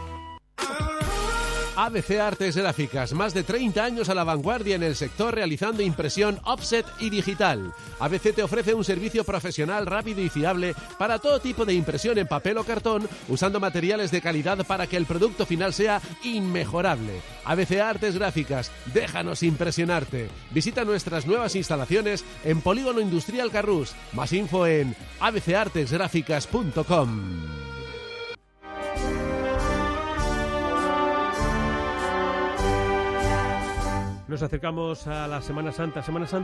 ABC Artes Gráficas, más de 30 años a la vanguardia en el sector realizando impresión offset y digital. ABC te ofrece un servicio profesional rápido y fiable para todo tipo de impresión en papel o cartón, usando materiales de calidad para que el producto final sea inmejorable. ABC Artes Gráficas, déjanos impresionarte. Visita nuestras nuevas instalaciones en Polígono Industrial Carrús. Más info en abcartesgráficas.com. Nos acercamos a la Semana Santa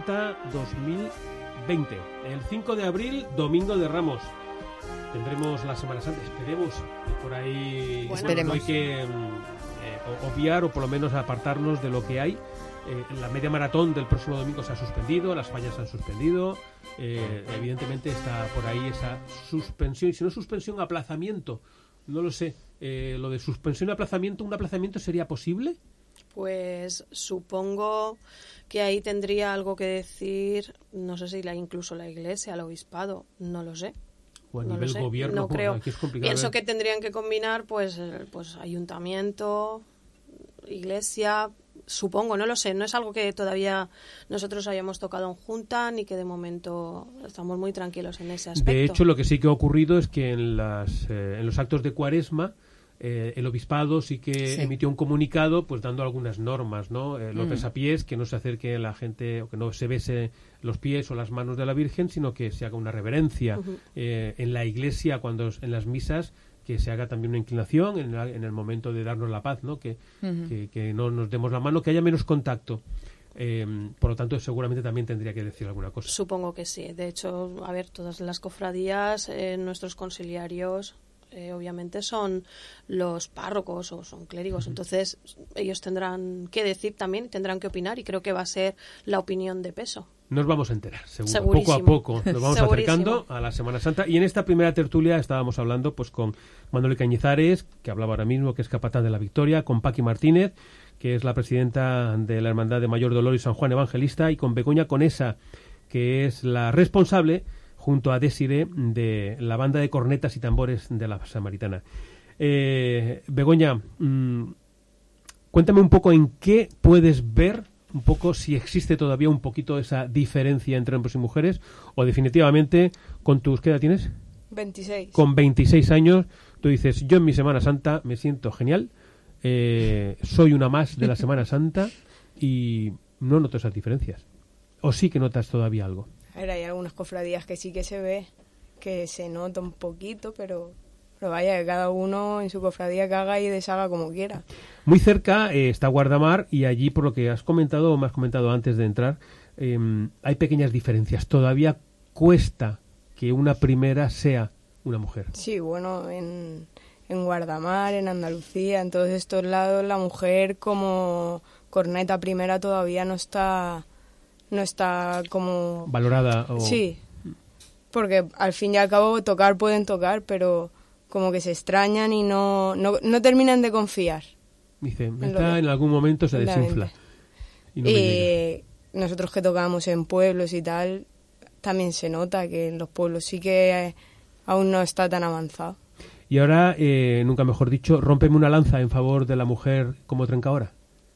2020. El 5 de abril, Domingo de Ramos. Tendremos la Semana Santa, esperemos, por ahí no hay que obviar o por lo menos apartarnos de lo que hay. La media maratón del próximo domingo se ha suspendido, las fallas se han suspendido, evidentemente está por ahí esa suspensión, y si no suspensión, aplazamiento, no lo sé. Lo de suspensión y aplazamiento, ¿un aplazamiento sería posible? Pues supongo que ahí tendría algo que decir, no sé si incluso la Iglesia, el Obispado, no lo sé. O a nivel gobierno, no creo. Es complicado. Pienso que tendrían que combinar pues ayuntamiento, Iglesia, supongo, no lo sé. No es algo que todavía nosotros hayamos tocado en junta ni que de momento estamos muy tranquilos en ese aspecto. De hecho, lo que sí que ha ocurrido es que en los actos de Cuaresma el obispado sí que emitió un comunicado pues dando algunas normas, ¿no? Los besapiés, que no se acerque la gente o que no se bese los pies o las manos de la Virgen, sino que se haga una reverencia. En la iglesia, cuando en las misas, que se haga también una inclinación en el momento de darnos la paz, ¿no? Que no nos demos la mano, que haya menos contacto. Por lo tanto, seguramente también tendría que decir alguna cosa. Supongo que sí. De hecho, a ver, todas las cofradías, nuestros conciliarios, obviamente son los párrocos o son clérigos, entonces ellos tendrán que decir también, tendrán que opinar, y creo que va a ser la opinión de peso. Nos vamos a enterar, seguro. Poco a poco nos vamos acercando a la Semana Santa. Y en esta primera tertulia estábamos hablando pues con Manuel Cañizares, que hablaba ahora mismo, que es capataz de la Victoria, con Paqui Martínez, que es la presidenta de la Hermandad de Mayor Dolor y San Juan Evangelista, y con Begoña Conesa, que es la responsable junto a Desiree de la banda de cornetas y tambores de la Samaritana. Begoña, cuéntame un poco en qué puedes ver, un poco si existe todavía un poquito esa diferencia entre hombres y mujeres, o definitivamente con tus... ¿Qué edad tienes? 26. Con 26 años, tú dices, yo en mi Semana Santa me siento genial, soy una más de la Semana Santa y no noto esas diferencias. ¿O sí que notas todavía algo? A ver, hay algunas cofradías que sí que se ve, que se nota un poquito, pero vaya, que cada uno en su cofradía que haga y deshaga como quiera. Muy cerca está Guardamar, y allí, por lo que has comentado o me has comentado antes de entrar, hay pequeñas diferencias. Todavía cuesta que una primera sea una mujer. Sí, bueno, en Guardamar, en Andalucía, en todos estos lados, la mujer como corneta primera todavía no está como... valorada. Sí, porque al fin y al cabo pueden tocar, pero como que se extrañan y no terminan de confiar. Dice, en algún momento se desinfla. Y nosotros que tocamos en pueblos y tal, también se nota que en los pueblos sí que aún no está tan avanzado. Y ahora, nunca mejor dicho, rómpeme una lanza en favor de la mujer como trencaora.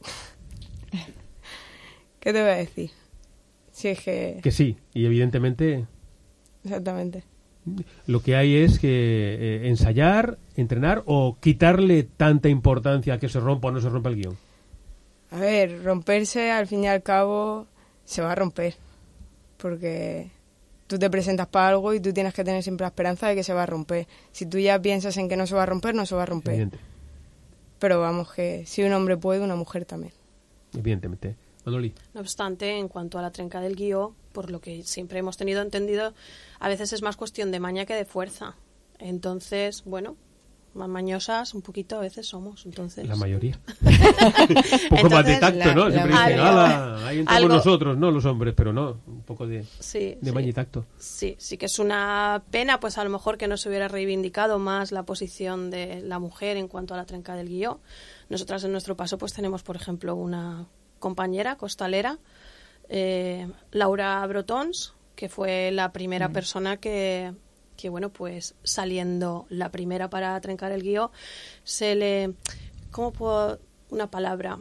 ¿Qué te voy a decir? Si es que sí, y evidentemente... Exactamente. Lo que hay es que ensayar, entrenar o quitarle tanta importancia a que se rompa o no se rompa el guión. A ver, romperse al fin y al cabo se va a romper, porque tú te presentas para algo y tú tienes que tener siempre la esperanza de que se va a romper. Si tú ya piensas en que no se va a romper, no se va a romper. Evidente. Pero vamos, que si un hombre puede, una mujer también. Evidentemente. Manoli. No obstante, en cuanto a la trenca del guió, por lo que siempre hemos tenido entendido, a veces es más cuestión de maña que de fuerza. Entonces, bueno, más mañosas un poquito a veces somos. Entonces la mayoría. Un poco más de tacto, ¿no? Siempre dicen, ahí entramos nosotros, no los hombres, pero no, un poco de maña y tacto. Sí que es una pena, pues a lo mejor que no se hubiera reivindicado más la posición de la mujer en cuanto a la trenca del guió. Nosotras en nuestro paso pues tenemos, por ejemplo, una compañera costalera, Laura Brotons, que fue la primera persona que bueno, pues saliendo la primera para trencar el guió, ¿cómo puedo? Una palabra.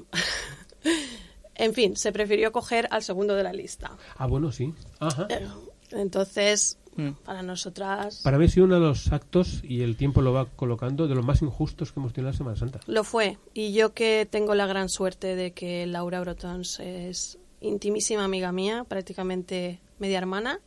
En fin, se prefirió coger al segundo de la lista. Ah, bueno, sí. Ajá. Entonces, para nosotras... Para mí ha sido uno de los actos, y el tiempo lo va colocando, de los más injustos que hemos tenido en la Semana Santa. Lo fue. Y yo que tengo la gran suerte de que Laura Brotons es intimísima amiga mía, prácticamente media hermana,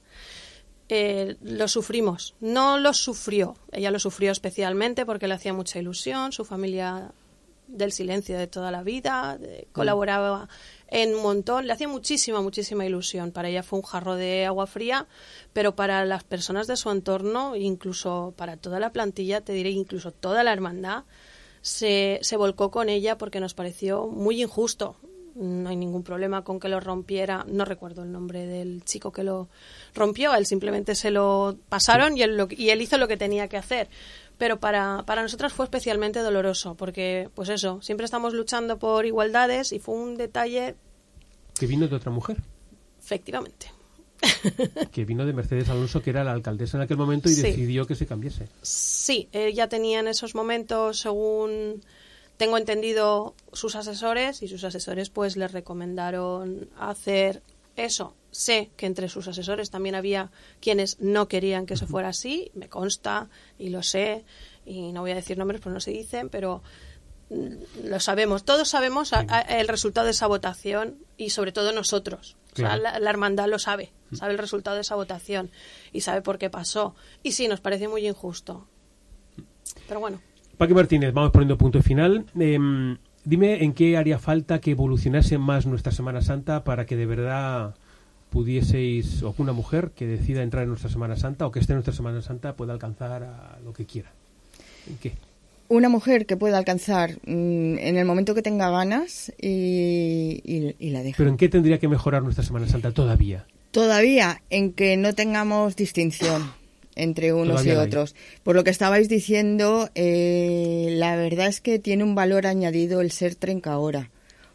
lo sufrimos. No lo sufrió. Ella lo sufrió especialmente porque le hacía mucha ilusión. Su familia del silencio de toda la vida colaboraba en un montón. Le hacía muchísima ilusión. Para ella fue un jarro de agua fría, pero para las personas de su entorno, incluso para toda la plantilla, te diré, incluso toda la hermandad, se volcó con ella porque nos pareció muy injusto. No hay ningún problema con que lo rompiera. No recuerdo el nombre del chico que lo rompió. Él simplemente se lo pasaron y él hizo lo que tenía que hacer. Pero para nosotras fue especialmente doloroso porque, pues eso, siempre estamos luchando por igualdades y fue un detalle... ¿Que vino de otra mujer? Efectivamente. Que vino de Mercedes Alonso, que era la alcaldesa en aquel momento y decidió que se cambiase. Sí, ella tenía en esos momentos, según... tengo entendido, sus asesores, y sus asesores pues les recomendaron hacer eso. Sé que entre sus asesores también había quienes no querían que eso fuera así, me consta y lo sé, y no voy a decir nombres porque no se dicen, pero lo sabemos, todos sabemos el resultado de esa votación y sobre todo nosotros. Claro. O sea, la hermandad lo sabe el resultado de esa votación y sabe por qué pasó. Y sí, nos parece muy injusto. Pero bueno. Paqui Martínez, vamos poniendo punto final. Dime en qué haría falta que evolucionase más nuestra Semana Santa para que de verdad pudieseis, o que una mujer que decida entrar en nuestra Semana Santa o que esté en nuestra Semana Santa pueda alcanzar a lo que quiera. ¿En qué? Una mujer que pueda alcanzar en el momento que tenga ganas y la deja. ¿Pero en qué tendría que mejorar nuestra Semana Santa todavía? Todavía en que no tengamos distinción entre unos todavía y otros. Por lo que estabais diciendo, la verdad es que tiene un valor añadido el ser trencaora,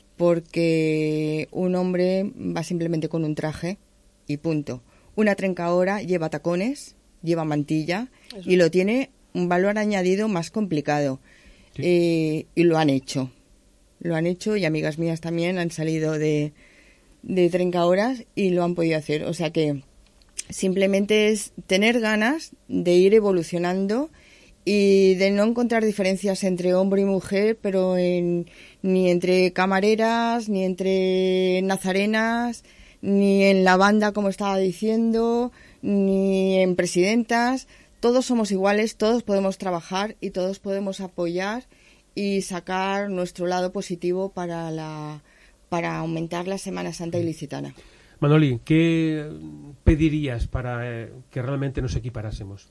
porque un hombre va simplemente con un traje y punto. Una trencaora lleva tacones, lleva mantilla y lo tiene un valor añadido más complicado. Sí. Y lo han hecho. Lo han hecho y amigas mías también han salido de trencaoras y lo han podido hacer. O sea que simplemente es tener ganas de ir evolucionando y de no encontrar diferencias entre hombre y mujer, pero ni entre camareras, ni entre nazarenas, ni en la banda, como estaba diciendo, ni en presidentas. Todos somos iguales, todos podemos trabajar y todos podemos apoyar y sacar nuestro lado positivo para aumentar la Semana Santa ilicitana. Manoli, ¿qué pedirías para que realmente nos equiparásemos?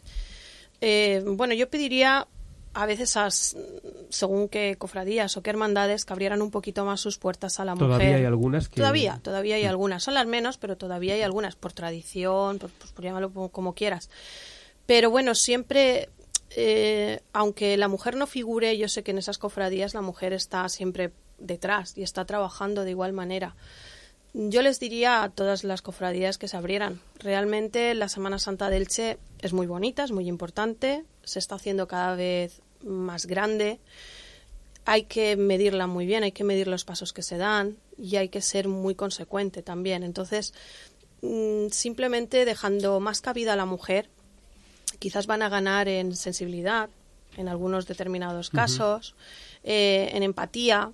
Bueno, yo pediría a veces según qué cofradías o qué hermandades que abrieran un poquito más sus puertas a la mujer. Todavía hay algunas que... Todavía hay algunas. Son las menos, pero todavía hay algunas, por tradición, por llamarlo como quieras. Pero bueno, siempre, aunque la mujer no figure, yo sé que en esas cofradías la mujer está siempre detrás y está trabajando de igual manera. Yo les diría a todas las cofradías que se abrieran. Realmente la Semana Santa de Elche es muy bonita, es muy importante, se está haciendo cada vez más grande. Hay que medirla muy bien, hay que medir los pasos que se dan y hay que ser muy consecuente también. Entonces, simplemente dejando más cabida a la mujer, quizás van a ganar en sensibilidad en algunos determinados casos, en empatía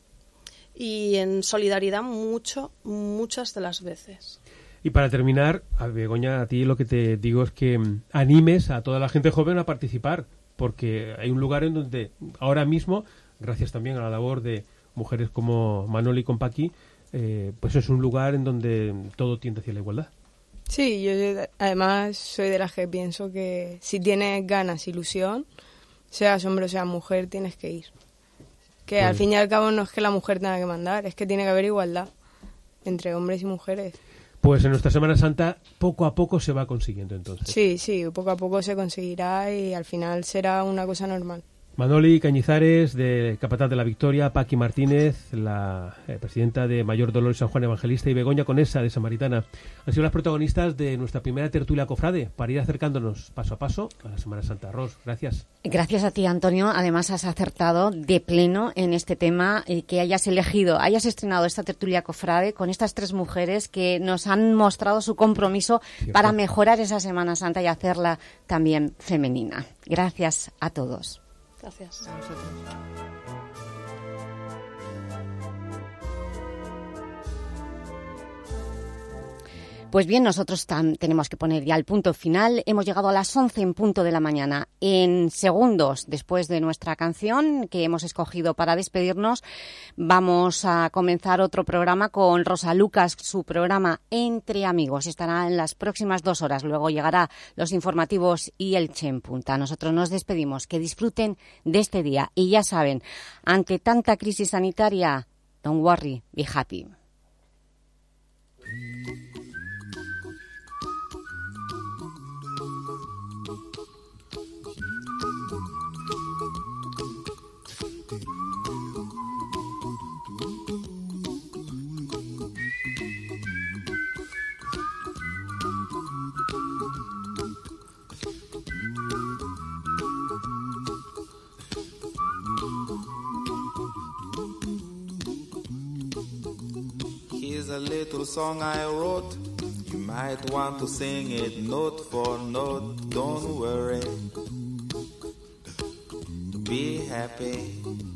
y en solidaridad muchas de las veces. Y para terminar, Begoña, a ti lo que te digo es que animes a toda la gente joven a participar, porque hay un lugar en donde ahora mismo, gracias también a la labor de mujeres como Manoli y con Paqui, pues es un lugar en donde todo tiende hacia la igualdad. Sí, yo además soy de las que pienso que si tienes ganas, ilusión, seas hombre o seas mujer, tienes que ir. Que al fin y al cabo no es que la mujer tenga que mandar, es que tiene que haber igualdad entre hombres y mujeres. Pues en nuestra Semana Santa poco a poco se va consiguiendo entonces. Sí, poco a poco se conseguirá y al final será una cosa normal. Manoli Cañizares, de Capataz de la Victoria, Paqui Martínez, la presidenta de Mayor Dolor y San Juan Evangelista, y Begoña Conesa, de Samaritana, han sido las protagonistas de nuestra primera tertulia cofrade para ir acercándonos paso a paso a la Semana Santa. Ros, gracias. Gracias a ti, Antonio. Además, has acertado de pleno en este tema, que hayas estrenado esta tertulia cofrade con estas tres mujeres que nos han mostrado su compromiso para mejorar esa Semana Santa y hacerla también femenina. Gracias a todos. Gracias. A vosotros. Pues bien, nosotros tenemos que poner ya el punto final. Hemos llegado a las 11 en punto de la mañana. En segundos, después de nuestra canción que hemos escogido para despedirnos, vamos a comenzar otro programa con Rosa Lucas, su programa Entre Amigos. Estará en las próximas 2 horas. Luego llegará los informativos y Elche en Punta. Nosotros nos despedimos. Que disfruten de este día. Y ya saben, ante tanta crisis sanitaria, don't worry, be happy. Here's a little song I wrote. You might want to sing it note for note. Don't worry. Be happy.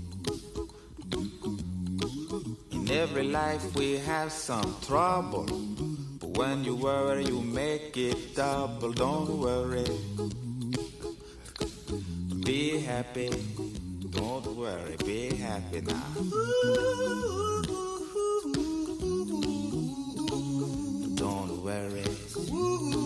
In every life we have some trouble. But when you worry, you make it double. Don't worry. Be happy. Don't worry. Be happy now. Don't worry.